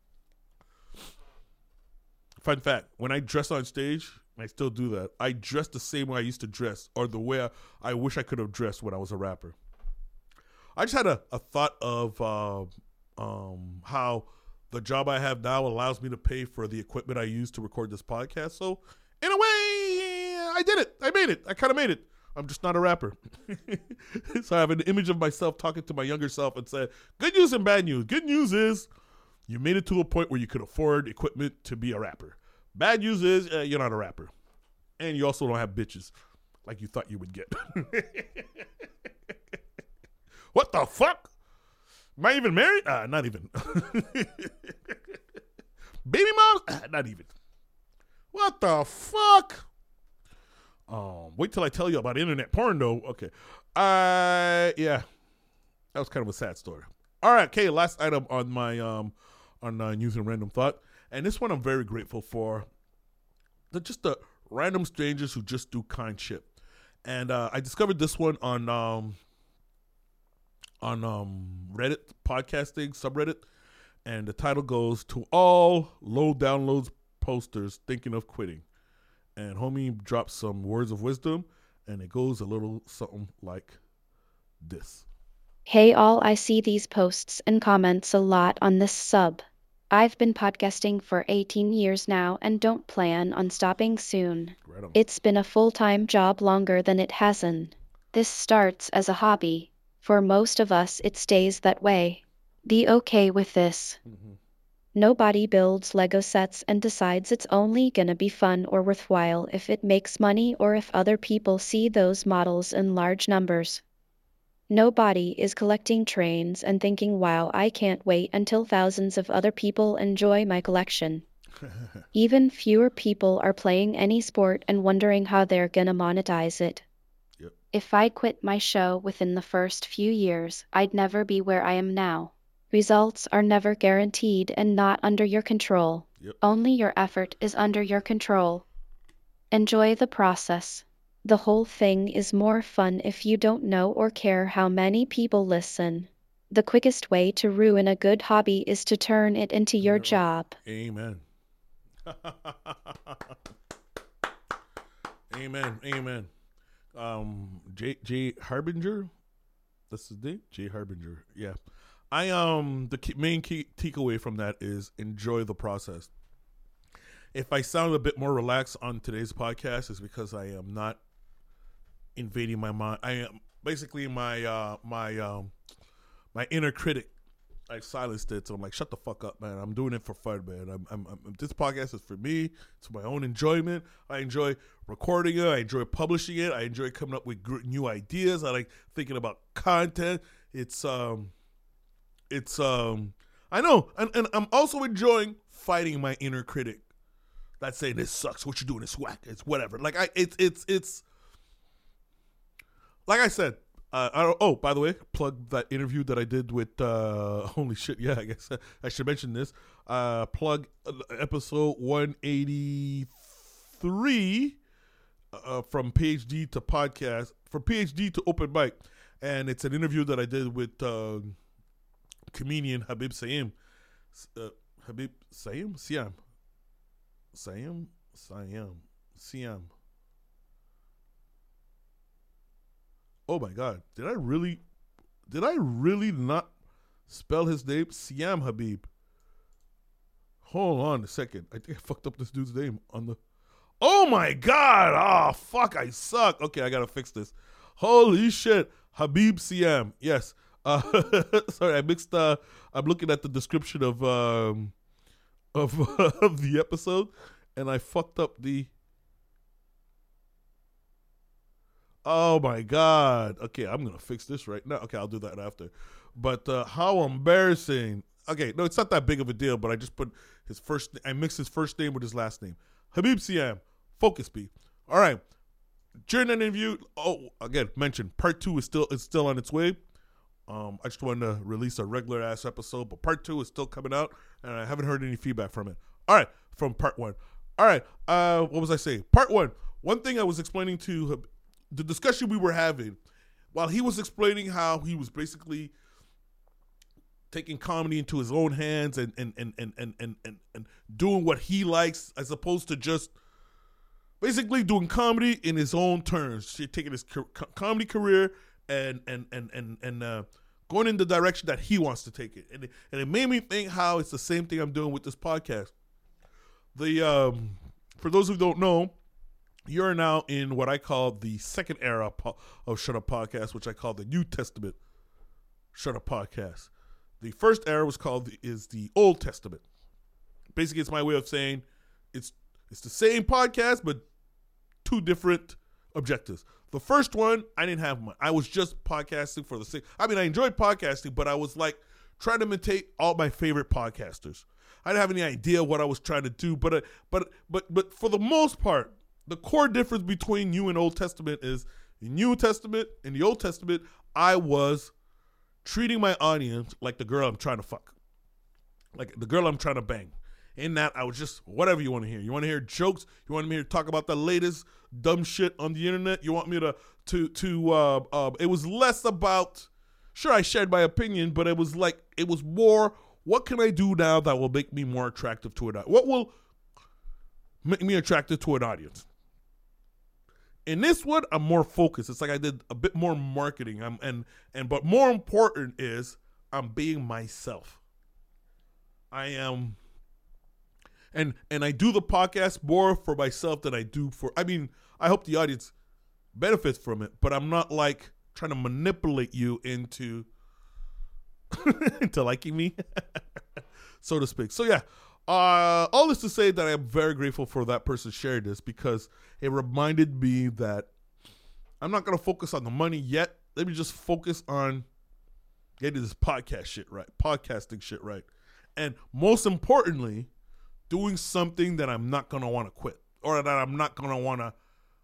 Fun fact, when I dress on stage, I still do that. I dress the same way I used to dress, or the way I wish I could have dressed when I was a rapper. I just had a thought of how the job I have now allows me to pay for the equipment I use to record this podcast. So, in a way, I did it. I made it. I kind of made it. I'm just not a rapper. So I have an image of myself talking to my younger self and said, good news and bad news. Good news is you made it to a point where you could afford equipment to be a rapper. Bad news is you're not a rapper. And you also don't have bitches like you thought you would get. What the fuck? Am I even married? Not even. Baby mom? Not even. What the fuck? Wait till I tell you about internet porn, though. Okay. Yeah. That was kind of a sad story. All right. Okay. Last item on my news and random thought, and this one I'm very grateful for. They're just the random strangers who just do kind shit, and I discovered this one on Reddit podcasting subreddit, and the title goes to all low downloads posters thinking of quitting, and homie drops some words of wisdom, and it goes a little something like this. Hey all, I see these posts and comments a lot on this sub. I've been podcasting for 18 years now and don't plan on stopping soon. It's been a full-time job longer than it hasn't. This starts as a hobby. For most of us, it stays that way. Be okay with this. Nobody builds Lego sets and decides it's only gonna be fun or worthwhile if it makes money or if other people see those models in large numbers. Nobody is collecting trains and thinking, wow, I can't wait until thousands of other people enjoy my collection. Even fewer people are playing any sport and wondering how they're gonna monetize it. If I quit my show within the first few years, I'd never be where I am now. Results are never guaranteed and not under your control. Only your effort is under your control. Enjoy the process. The whole thing is more fun if you don't know or care how many people listen. The quickest way to ruin a good hobby is to turn it into your job. Amen. Amen. Jay Harbinger, that's his name. Jay Harbinger. Yeah. The main key takeaway from that is enjoy the process. If I sound a bit more relaxed on today's podcast, is because I am not invading my mind. I am basically my inner critic. I silenced it, so I'm like, shut the fuck up, man. I'm doing it for fun, man. This podcast is for me. It's my own enjoyment. I enjoy recording it. I enjoy publishing it. I enjoy coming up with new ideas. I like thinking about content. I know, and I'm also enjoying fighting my inner critic. That's saying this sucks. What you doing is whack. It's whatever. Like it's like I said. By the way, plug that interview that I did with holy shit. Yeah, I guess I should mention this. Plug episode 183 from PhD to podcast, from PhD to open mic, and it's an interview that I did with comedian Habib Siam. Oh my God! Did I really not spell his name? Siam Habib. Hold on a second. I think I fucked up this dude's name on the. Oh my God! Oh fuck! I suck. Okay, I gotta fix this. Holy shit! Habib Siam. Yes. Sorry, I mixed. I'm looking at the description of the episode, and I fucked up the. Oh my God. Okay, I'm going to fix this right now. Okay, I'll do that after. But how embarrassing. Okay, no, it's not that big of a deal, but I just put I mixed his first name with his last name. Habib Siam, Focus B. All right. During that interview, again, mentioned part 2 is still on its way. I just wanted to release a regular ass episode, but part 2 is still coming out, and I haven't heard any feedback from it. All right, from part 1. All right, what was I saying? Part 1. One thing I was explaining to the discussion we were having, while he was explaining how he was basically taking comedy into his own hands and doing what he likes, as opposed to just basically doing comedy in his own terms, taking his comedy career and going in the direction that he wants to take it. And it made me think how it's the same thing I'm doing with this podcast. For those who don't know, you're now in what I call the second era of Shut Up Podcast, which I call the New Testament Shut Up Podcast. The first era was called is the Old Testament. Basically, it's my way of saying it's the same podcast, but 2 different objectives. The first one, I didn't have much. I was just podcasting for the sake. I mean, I enjoyed podcasting, but I was like trying to imitate all my favorite podcasters. I didn't have any idea what I was trying to do, but for the most part, the core difference between you and Old Testament is in the Old Testament, I was treating my audience like the girl I'm trying to fuck, like the girl I'm trying to bang. In that, I was just whatever you want to hear. You want to hear jokes? You want me to talk about the latest dumb shit on the internet? You want me to it was less about, sure, I shared my opinion, but it was more, what can I do now that will make me more attractive to what will make me attractive to an audience? In this one, I'm more focused. It's like I did a bit more marketing. But more important is I'm being myself. I am, and I do the podcast more for myself than I do for, I hope the audience benefits from it, but I'm not like trying to manipulate you into liking me, so to speak. So yeah, all this to say that I am very grateful for that person sharing this, because it reminded me that I'm not going to focus on the money yet. Let me just focus on getting this podcasting shit right. And most importantly, doing something that I'm not going to want to quit, or that I'm not going to want to,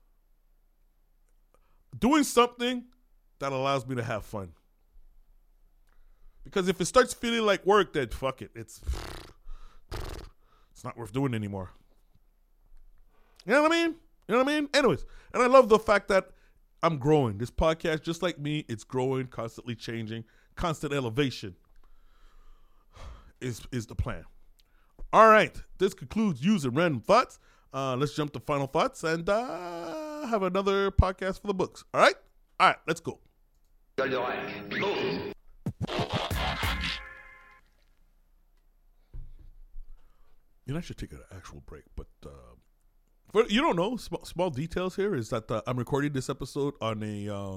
doing something that allows me to have fun. Because if it starts feeling like work, then fuck it. It's not worth doing anymore. You know what I mean? Anyways, and I love the fact that I'm growing. This podcast, just like me, it's growing, constantly changing, constant elevation is the plan. All right, this concludes Views and Random Thoughts. Let's jump to final thoughts and have another podcast for the books. All right, let's go. I should take an actual break, but you don't know, small details here is that I'm recording this episode on a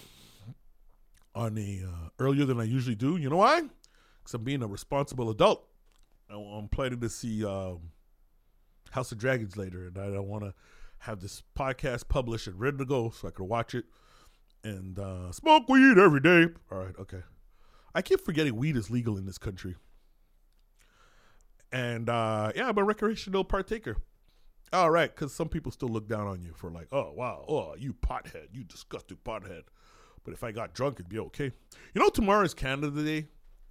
earlier than I usually do. You know why? Because I'm being a responsible adult. I'm planning to see House of Dragons later, and I don't want to have this podcast published and ready to go so I can watch it and smoke weed every day. All right, okay. I keep forgetting weed is legal in this country. And, I'm a recreational partaker. All right, because some people still look down on you for like, oh, wow, oh, you pothead, you disgusting pothead. But if I got drunk, it'd be okay. You know, tomorrow is Canada Day.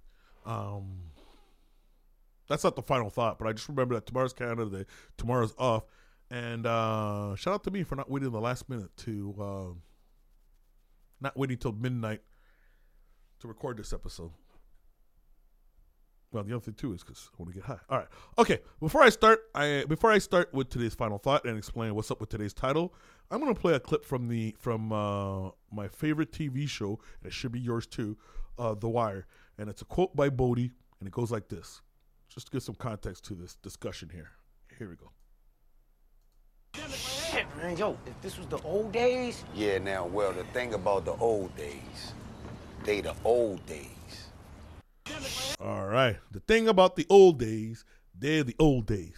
That's not the final thought, but I just remember that tomorrow's Canada Day. Tomorrow's off. And shout out to me for not waiting the last minute to, not waiting till midnight to record this episode. Well, the other thing too is because I want to get high. All right, okay. Before I start with today's final thought and explain what's up with today's title, I'm gonna play a clip from my favorite TV show, and it should be yours too, The Wire, and it's a quote by Bodie, and it goes like this. Just to give some context to this discussion here. Here we go. Shit, man, yo, if this was the old days. Yeah, now, well, the thing about the old days, they the old days. All right. The thing about the old days, they're the old days.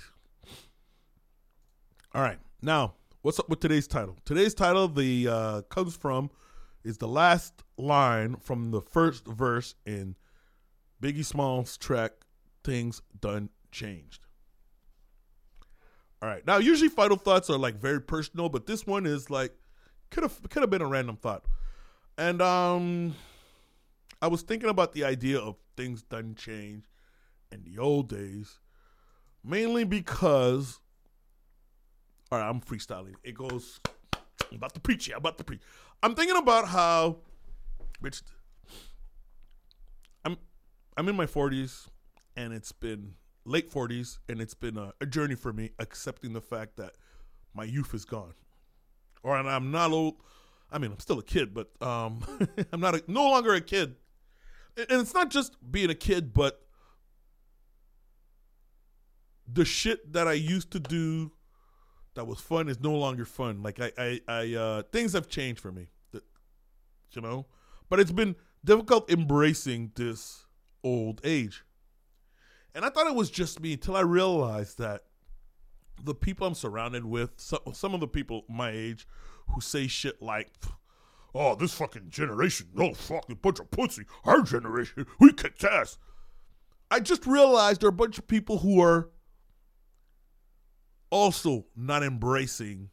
All right. Now, what's up with today's title? Today's title is the last line from the first verse in Biggie Smalls' track, Things Done Changed. All right. Now, usually final thoughts are like very personal, but this one is like, could have been a random thought. And I was thinking about the idea of things done change in the old days, mainly because, all right, I'm freestyling. It goes, I'm about to preach. I'm thinking about how, I'm in my 40s, and it's been late 40s, and it's been a journey for me accepting the fact that my youth is gone. Or I'm not old. I mean, I'm still a kid, but I'm no longer a kid. And it's not just being a kid, but the shit that I used to do that was fun is no longer fun. Like I things have changed for me, you know, but it's been difficult embracing this old age. And I thought it was just me until I realized that the people I'm surrounded with, some of the people my age who say shit like, oh, this fucking generation, no fucking bunch of pussy. Our generation, we kicked ass. I just realized there are a bunch of people who are also not embracing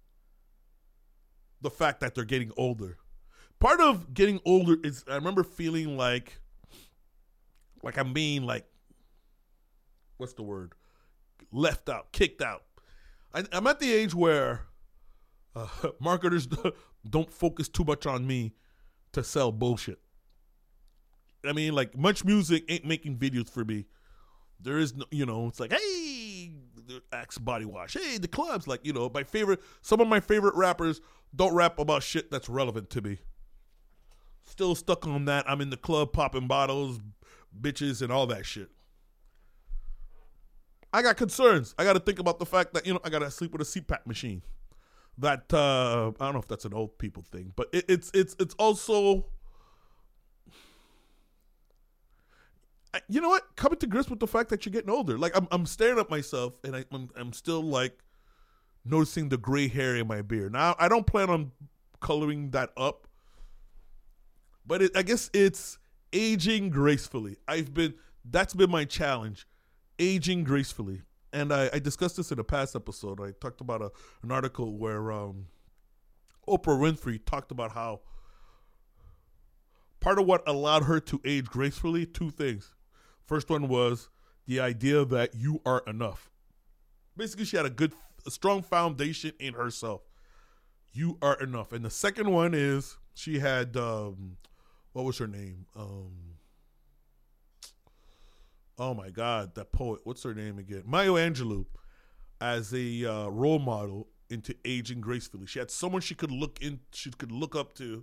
the fact that they're getting older. Part of getting older is, I remember feeling like I'm being like, what's the word? Left out, kicked out. I'm at the age where marketers don't focus too much on me to sell bullshit. I mean, like, Much Music ain't making videos for me. There is no, it's like, hey, Axe Body Wash. Hey, the clubs. Like, some of my favorite rappers don't rap about shit that's relevant to me. Still stuck on that. I'm in the club popping bottles, bitches, and all that shit. I got concerns. I got to think about the fact that, I got to sleep with a CPAP machine. That, I don't know if that's an old people thing, but it's also... You know what? Coming to grips with the fact that you're getting older. Like, I'm staring at myself, and I'm still, like, noticing the gray hair in my beard. Now, I don't plan on coloring that up, but I guess it's aging gracefully. That's been my challenge, aging gracefully. And I discussed this in a past episode. I talked about an article where Oprah Winfrey talked about how part of what allowed her to age gracefully, two things. First one was the idea that you are enough. Basically, she had a strong foundation in herself. You are enough. And the second one is she had, what was her name? Oh my God, that poet. What's her name again? Maya Angelou as a role model into aging gracefully. She had someone she could look up to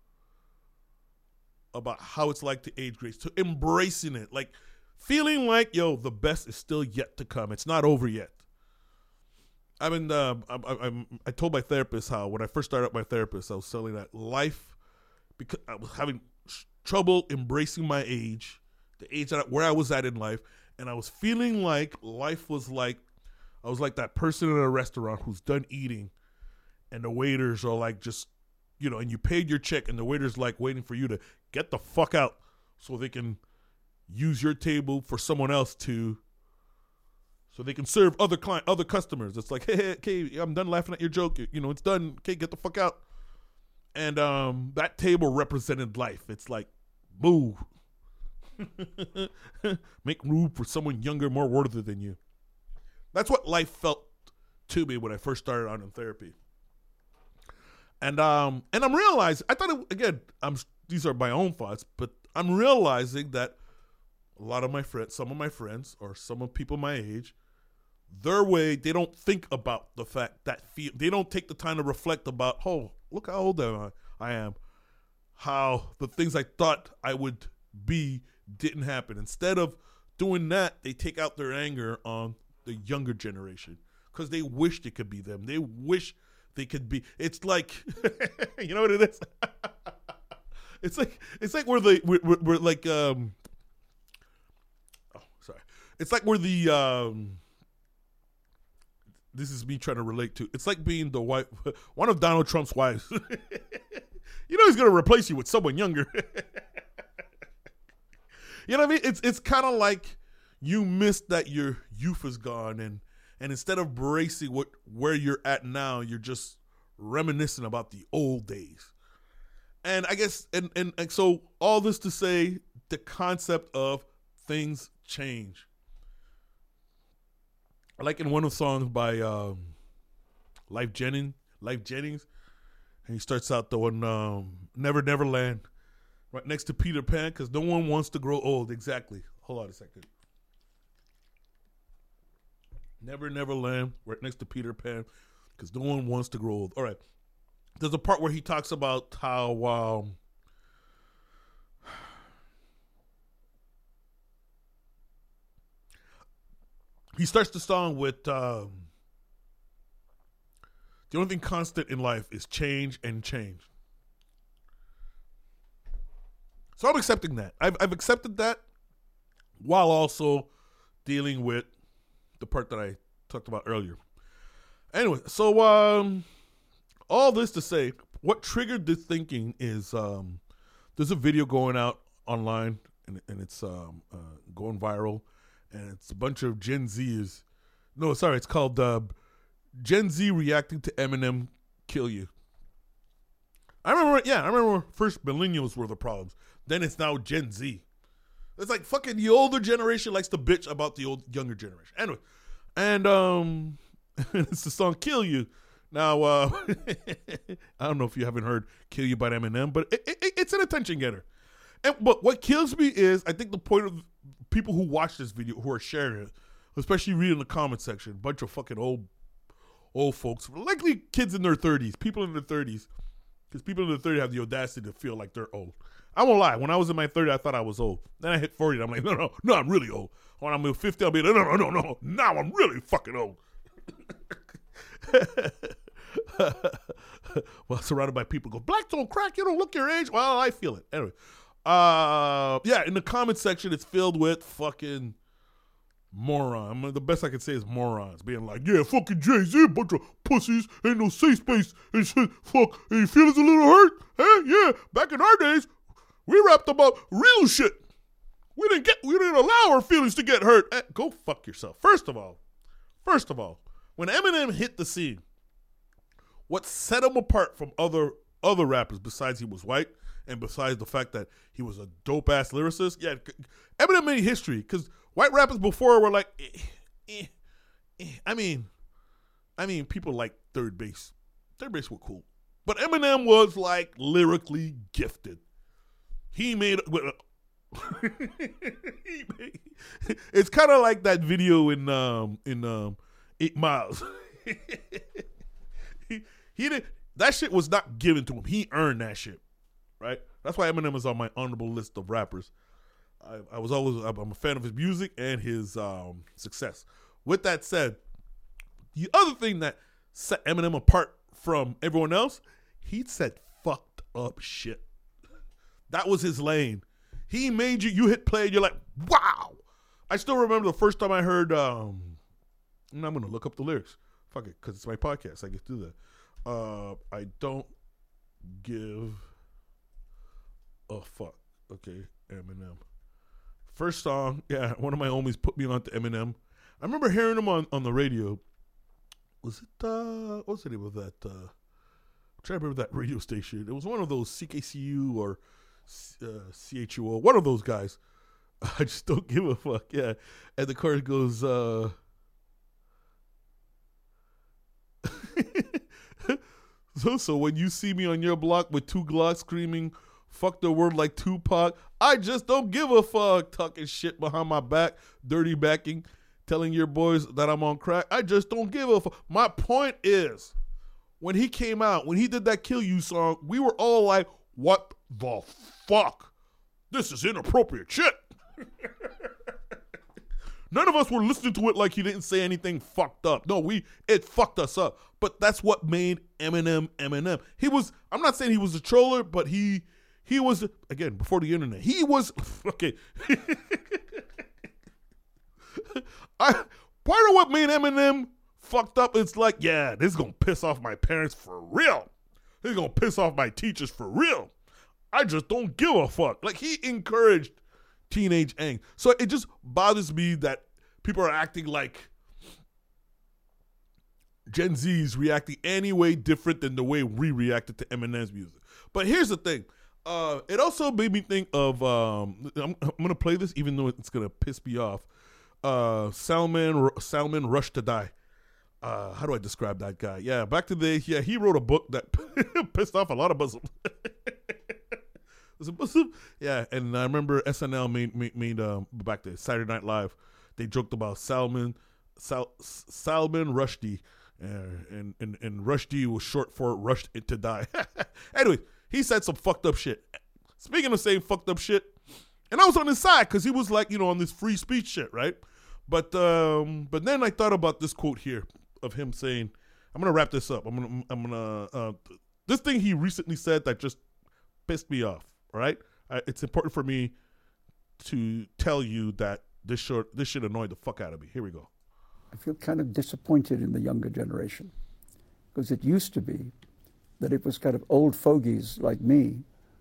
about how it's like to age grace, to embracing it, like feeling like, the best is still yet to come. It's not over yet. I told my therapist how when I first started my therapist, I was telling that life, because I was having trouble embracing my age, the age where I was at in life, and I was feeling like life was like, I was like that person in a restaurant who's done eating, and the waiters are like just, and you paid your check, and the waiter's like waiting for you to get the fuck out so they can use your table for someone else so they can serve other customers. It's like, hey, I'm done laughing at your joke. It's done. Okay, get the fuck out. And that table represented life. It's like, move. Make room for someone younger, more worthy than you. That's what life felt to me when I first started out in therapy. And I'm realizing, I thought, these are my own thoughts, but I'm realizing that a lot of my friends, some of my friends, or some of people my age, their way, they don't think about the fact that they don't take the time to reflect about, oh, look how old I am. How the things I thought I would be didn't happen. Instead of doing that, they take out their anger on the younger generation because they wish they could be them. They wish they could be. It's like, you know what it is? It's like we're like it's like we're the this is me trying to relate to. It's like being the wife, one of Donald Trump's wives. He's gonna replace you with someone younger. You know what I mean? It's kind of like you miss that your youth is gone, and instead of bracing where you're at now, you're just reminiscing about the old days. And I guess, and so all this to say, the concept of things change. I like in one of the songs by Life Jennings, and he starts out the one Never Never Land, right next to Peter Pan, because no one wants to grow old. Exactly. Hold on a second. Never Never Land, right next to Peter Pan, because no one wants to grow old. All right. There's a part where he talks about how he starts the song with the only thing constant in life is change and change. So I'm accepting that. I've accepted that while also dealing with the part that I talked about earlier. Anyway, so all this to say, what triggered this thinking is there's a video going out online, and it's going viral, and it's a bunch of Gen Zers. No, sorry, it's called Gen Z reacting to Eminem "Kill You." I remember first millennials were the problems. Then it's now Gen Z. It's like fucking the older generation likes to bitch about the younger generation. Anyway, and it's the song "Kill You." Now, I don't know if you haven't heard "Kill You" by Eminem, but it's an attention getter. But what kills me is, I think the point of people who watch this video, who are sharing it, especially reading the comment section, a bunch of fucking old folks, likely kids in their 30s, people in their 30s, because people in their 30s have the audacity to feel like they're old. I won't lie. When I was in my 30s, I thought I was old. Then I hit 40, and I'm like, no, I'm really old. When I'm 50, I'll be like, no, now I'm really fucking old. Well, surrounded by people go, blacks don't crack, you don't look your age. Well, I feel it. Anyway, in the comment section, it's filled with fucking morons. The best I can say is morons being like, yeah, fucking Jay-Z, a bunch of pussies, ain't no safe space and shit. Fuck, and your feelings a little hurt? Hey, yeah, back in our days, we rapped about real shit. We didn't allow our feelings to get hurt. Go fuck yourself. First of all, when Eminem hit the scene, what set him apart from other rappers, besides he was white and besides the fact that he was a dope ass lyricist, yeah, Eminem made history because white rappers before were like, I mean, people like Third Base. Third Base were cool, but Eminem was like lyrically gifted. He made. It's kind of like that video in 8 Miles. He did that shit was not given to him. He earned that shit, right? That's why Eminem is on my honorable list of rappers. I'm a fan of his music and his success. With that said, the other thing that set Eminem apart from everyone else, he said fucked up shit. That was his lane. He made you hit play and you're like, wow. I still remember the first time I heard, and I'm going to look up the lyrics. Fuck it, because it's my podcast. I get to do that. I don't give a fuck. Okay, Eminem. First song, yeah, one of my homies put me on to Eminem. I remember hearing him on the radio. Was it, what's the name of that? I'm trying to remember that radio station. It was one of those CKCU or CHUO, one of those guys. I just don't give a fuck, yeah. And the chorus goes, So when you see me on your block with 2 Glocks screaming, fuck the world like Tupac, I just don't give a fuck. Talking shit behind my back, dirty backing, telling your boys that I'm on crack. I just don't give a fuck. My point is, when he came out, when he did that Kill You song, we were all like, what the fuck? This is inappropriate shit. None of us were listening to it like he didn't say anything fucked up. No, it fucked us up. But that's what made Eminem Eminem. I'm not saying he was a troller, but he was, again, before the internet, he was, okay. Part of what made Eminem fucked up, it's like, yeah, this is going to piss off my parents for real. This is going to piss off my teachers for real. I just don't give a fuck. Like, he encouraged teenage angst. So it just bothers me that people are acting like Gen Z's reacting any way different than the way we reacted to Eminem's music. But here's the thing. It also made me think of, I'm going to play this even though it's going to piss me off. Salman Rushed to Die. How do I describe that guy? Yeah, back to the day, yeah, he wrote a book that pissed off a lot of Muslims. Was it Muslim? Yeah, and I remember SNL made back there, Saturday Night Live, they joked about Salman Rushdie, and Rushdie was short for Rushed to Die. Anyway, he said some fucked up shit. Speaking of saying fucked up shit, and I was on his side because he was like, on this free speech shit, right? But then I thought about this quote here of him saying, I'm gonna wrap this up. I'm gonna this thing he recently said that just pissed me off. All right, it's important for me to tell you that this should annoy the fuck out of me. Here we go. I feel kind of disappointed in the younger generation because it used to be that it was kind of old fogies like me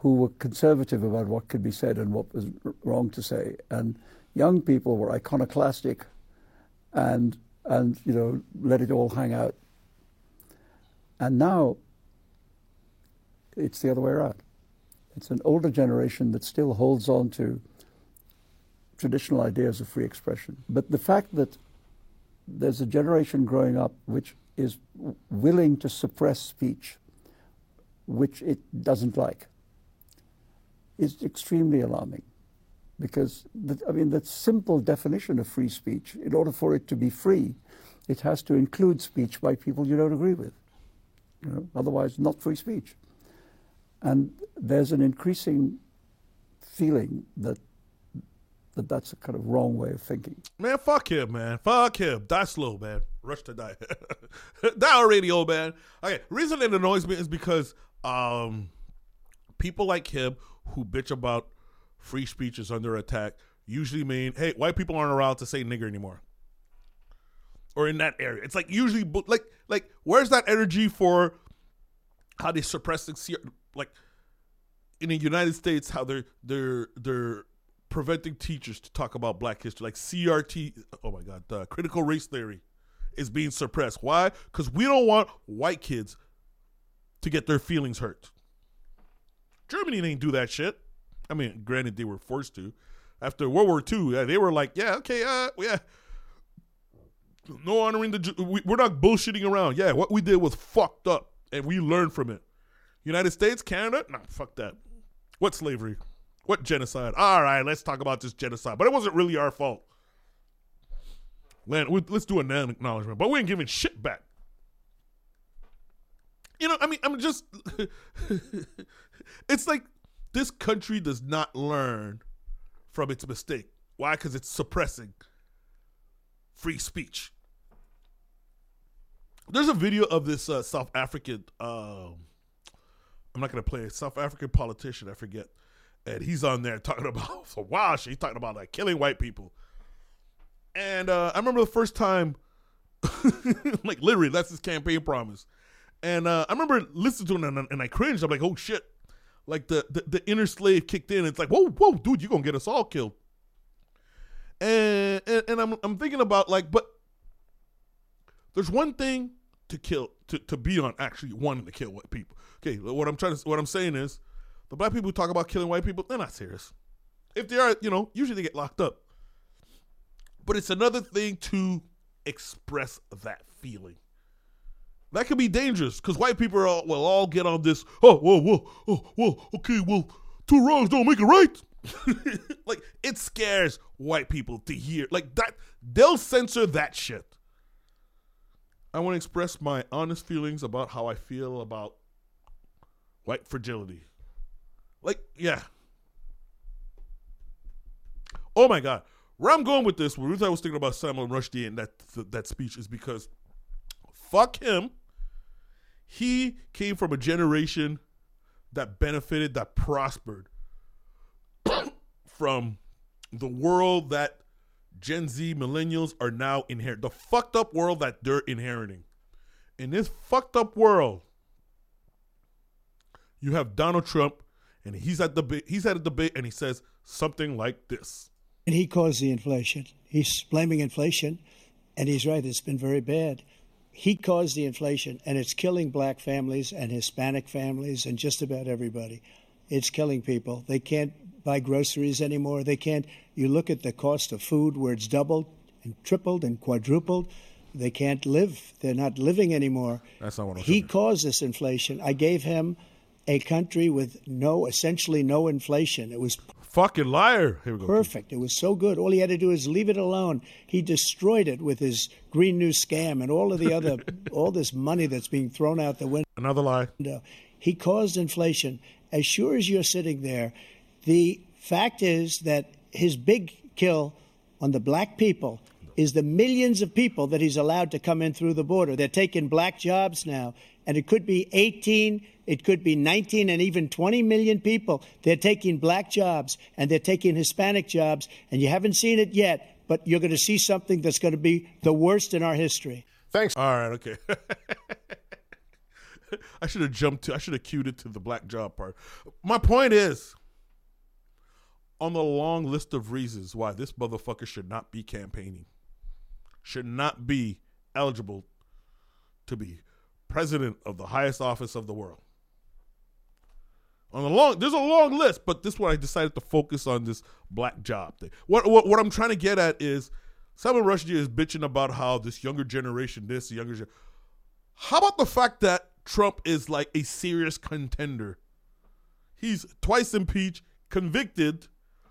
who were conservative about what could be said and what was wrong to say. And young people were iconoclastic and let it all hang out. And now it's the other way around. It's an older generation that still holds on to traditional ideas of free expression. But the fact that there's a generation growing up which is willing to suppress speech, which it doesn't like, is extremely alarming. Because, the simple definition of free speech, in order for it to be free, it has to include speech by people you don't agree with. Otherwise, not free speech. And there's an increasing feeling that that's a kind of wrong way of thinking. Man, fuck him, man. Fuck him. Die slow, man. Rush to die. Die already, old man. Okay, the reason it annoys me is because people like him who bitch about free speech is under attack usually mean, hey, white people aren't allowed to say nigger anymore. Or in that area. It's like usually, like where's that energy for how they suppress like in the United States, how they're preventing teachers to talk about black history, like CRT, oh my God, critical race theory is being suppressed. Why? Because we don't want white kids to get their feelings hurt. Germany didn't do that shit. I mean, granted, they were forced to. After World War II, they were like, yeah, okay, yeah. No honoring we're not bullshitting around. Yeah, what we did was fucked up, and we learned from it. United States, Canada, nah, fuck that. What slavery? What genocide? All right, let's talk about this genocide. But it wasn't really our fault. Let's do an acknowledgement. But we ain't giving shit back. I'm just... It's like this country does not learn from its mistake. Why? Because it's suppressing free speech. There's a video of this South African... I'm not going to play it. South African politician, I forget. And he's on there talking about some wild shit. He's talking about like killing white people. And I remember the first time, like literally, that's his campaign promise. And I remember listening to it and I cringed. I'm like, oh shit. Like the inner slave kicked in. It's like, whoa, dude, you're going to get us all killed. And I'm thinking about like, but there's one thing to kill, to be on actually wanting to kill white people. Okay, what I'm saying is, the black people who talk about killing white people, they're not serious. If they are, usually they get locked up. But it's another thing to express that feeling. That could be dangerous because white people will all get on this, okay, well, two wrongs don't make it right. Like, it scares white people to hear. Like, that, they'll censor that shit. I want to express my honest feelings about how I feel about white fragility. Like, yeah. Oh my God. Where I'm going with this, the reason I was thinking about Salman Rushdie and that speech is because fuck him. He came from a generation that benefited, that prospered from the world that Gen Z millennials are now inheriting. The fucked up world that they're inheriting. In this fucked up world, you have Donald Trump, and he's at a debate, and he says something like this. And he caused the inflation. He's blaming inflation, and he's right. It's been very bad. He caused the inflation, and it's killing black families and Hispanic families and just about everybody. It's killing people. They can't buy groceries anymore. They can't. You look at the cost of food where it's doubled and tripled and quadrupled. They can't live. They're not living anymore. That's not what I'm saying. He saying. caused this inflation. I gave him a country with essentially no inflation. It was fucking liar. Here we go. Perfect. It was so good. All he had to do is leave it alone. He destroyed it with his Green New Scam and all of the other, all this money that's being thrown out the window. Another lie. He caused inflation. As sure as you're sitting there, the fact is that his big kill on the black people is the millions of people that he's allowed to come in through the border. They're taking black jobs now, and it could be 18, it could be 19, and even 20 million people. They're taking black jobs, and they're taking Hispanic jobs, and you haven't seen it yet, but you're going to see something that's going to be the worst in our history. Thanks. All right, okay. I should have queued it to the black job part. My point is, on the long list of reasons why this motherfucker should not be campaigning, should not be eligible to be president of the highest office of the world. There's a long list, but this one I decided to focus on this black job thing. What I'm trying to get at is, Salman Rushdie is bitching about how this younger generation, how about the fact that Trump is like a serious contender? He's twice impeached, convicted,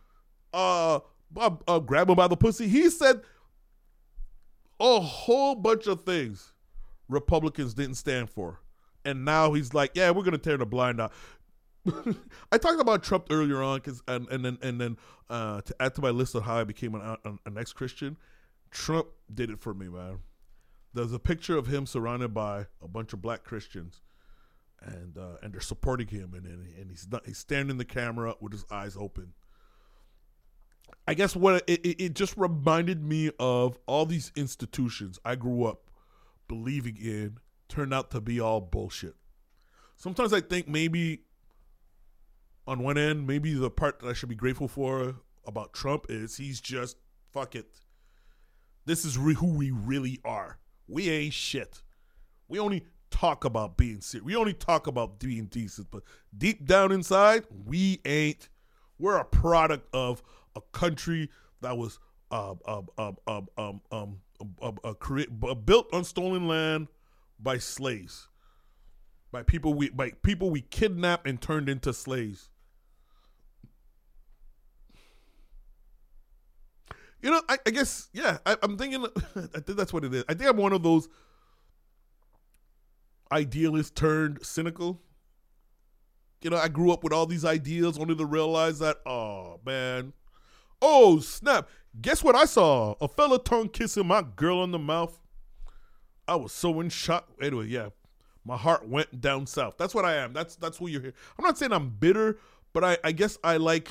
grab him by the pussy. He said a whole bunch of things Republicans didn't stand for. And now he's like, yeah, we're going to tear the blind eye. I talked about Trump earlier on, and then to add to my list of how I became an ex-Christian, Trump did it for me, man. There's a picture of him surrounded by a bunch of black Christians, and they're supporting him, and he's standing in the camera with his eyes open. I guess what it just reminded me of all these institutions I grew up believing in turned out to be all bullshit. Sometimes I think maybe on one end, maybe the part that I should be grateful for about Trump is he's just, fuck it. This is who we really are. We ain't shit. We only talk about being serious. We only talk about being decent. But deep down inside, we ain't. We're a product of a country that was built on stolen land by slaves, by people we kidnapped and turned into slaves. You know, I guess, yeah, I'm thinking, I think that's what it is. I think I'm one of those idealists turned cynical. You know, I grew up with all these ideals only to realize that, oh, man. Oh, snap. Guess what I saw? A fella tongue kissing my girl on the mouth. I was so in shock. Anyway, yeah, my heart went down south. That's what I am. That's who you're here. I'm not saying I'm bitter, but I guess I like...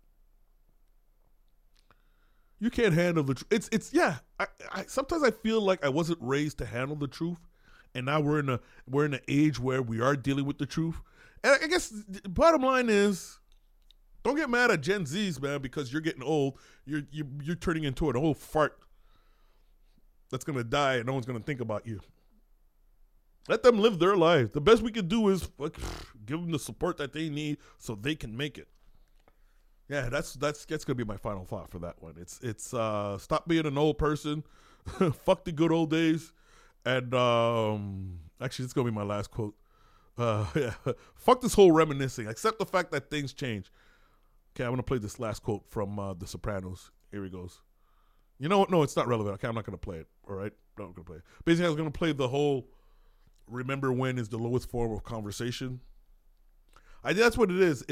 You can't handle the truth. It's yeah. I sometimes I feel like I wasn't raised to handle the truth, and now we're in an age where we are dealing with the truth. And I guess the bottom line is, don't get mad at Gen Zs, man, because you're getting old. You're turning into an old fart that's gonna die, and no one's gonna think about you. Let them live their life. The best we can do is give them the support that they need so they can make it. Yeah, that's gonna be my final thought for that one. It's stop being an old person, fuck the good old days, and actually it's gonna be my last quote. Yeah, fuck this whole reminiscing. Accept the fact that things change. Okay, I'm gonna play this last quote from The Sopranos. Here he goes. You know what? No, it's not relevant. Okay, I'm not gonna play it. All right, no, I'm gonna play it. Basically, I was gonna play the whole remember when is the lowest form of conversation. That's what it is.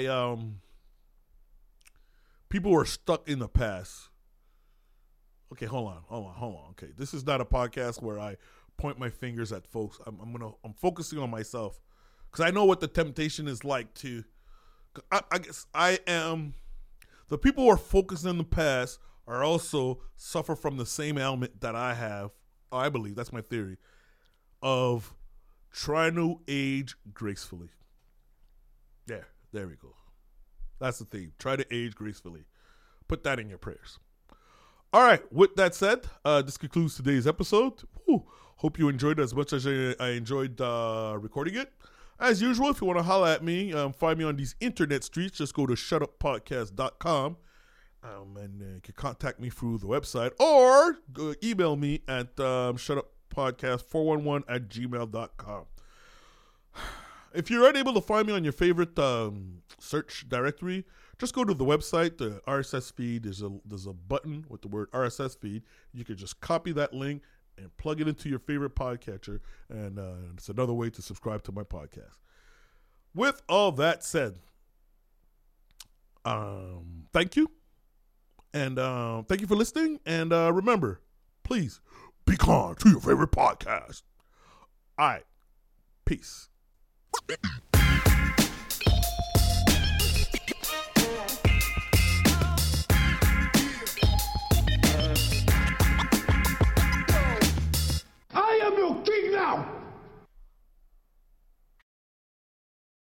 People are stuck in the past. Okay, hold on. Okay, this is not a podcast where I point my fingers at folks. I'm focusing on myself because I know what the temptation is like to. I guess I am. The people who are focused in the past are also suffer from the same ailment that I have. I believe that's my theory of trying to age gracefully. There we go. That's the theme. Try to age gracefully. Put that in your prayers. All right. With that said, this concludes today's episode. Woo. Hope you enjoyed it as much as I enjoyed recording it. As usual, if you want to holler at me, find me on these internet streets. Just go to shutuppodcast.com and you can contact me through the website or email me at shutuppodcast411@gmail.com. If you're unable to find me on your favorite search directory, just go to the website, the RSS feed. There's a button with the word RSS feed. You can just copy that link and plug it into your favorite podcatcher, and it's another way to subscribe to my podcast. With all that said, thank you, and thank you for listening. And remember, please be kind to your favorite podcast. All right, peace.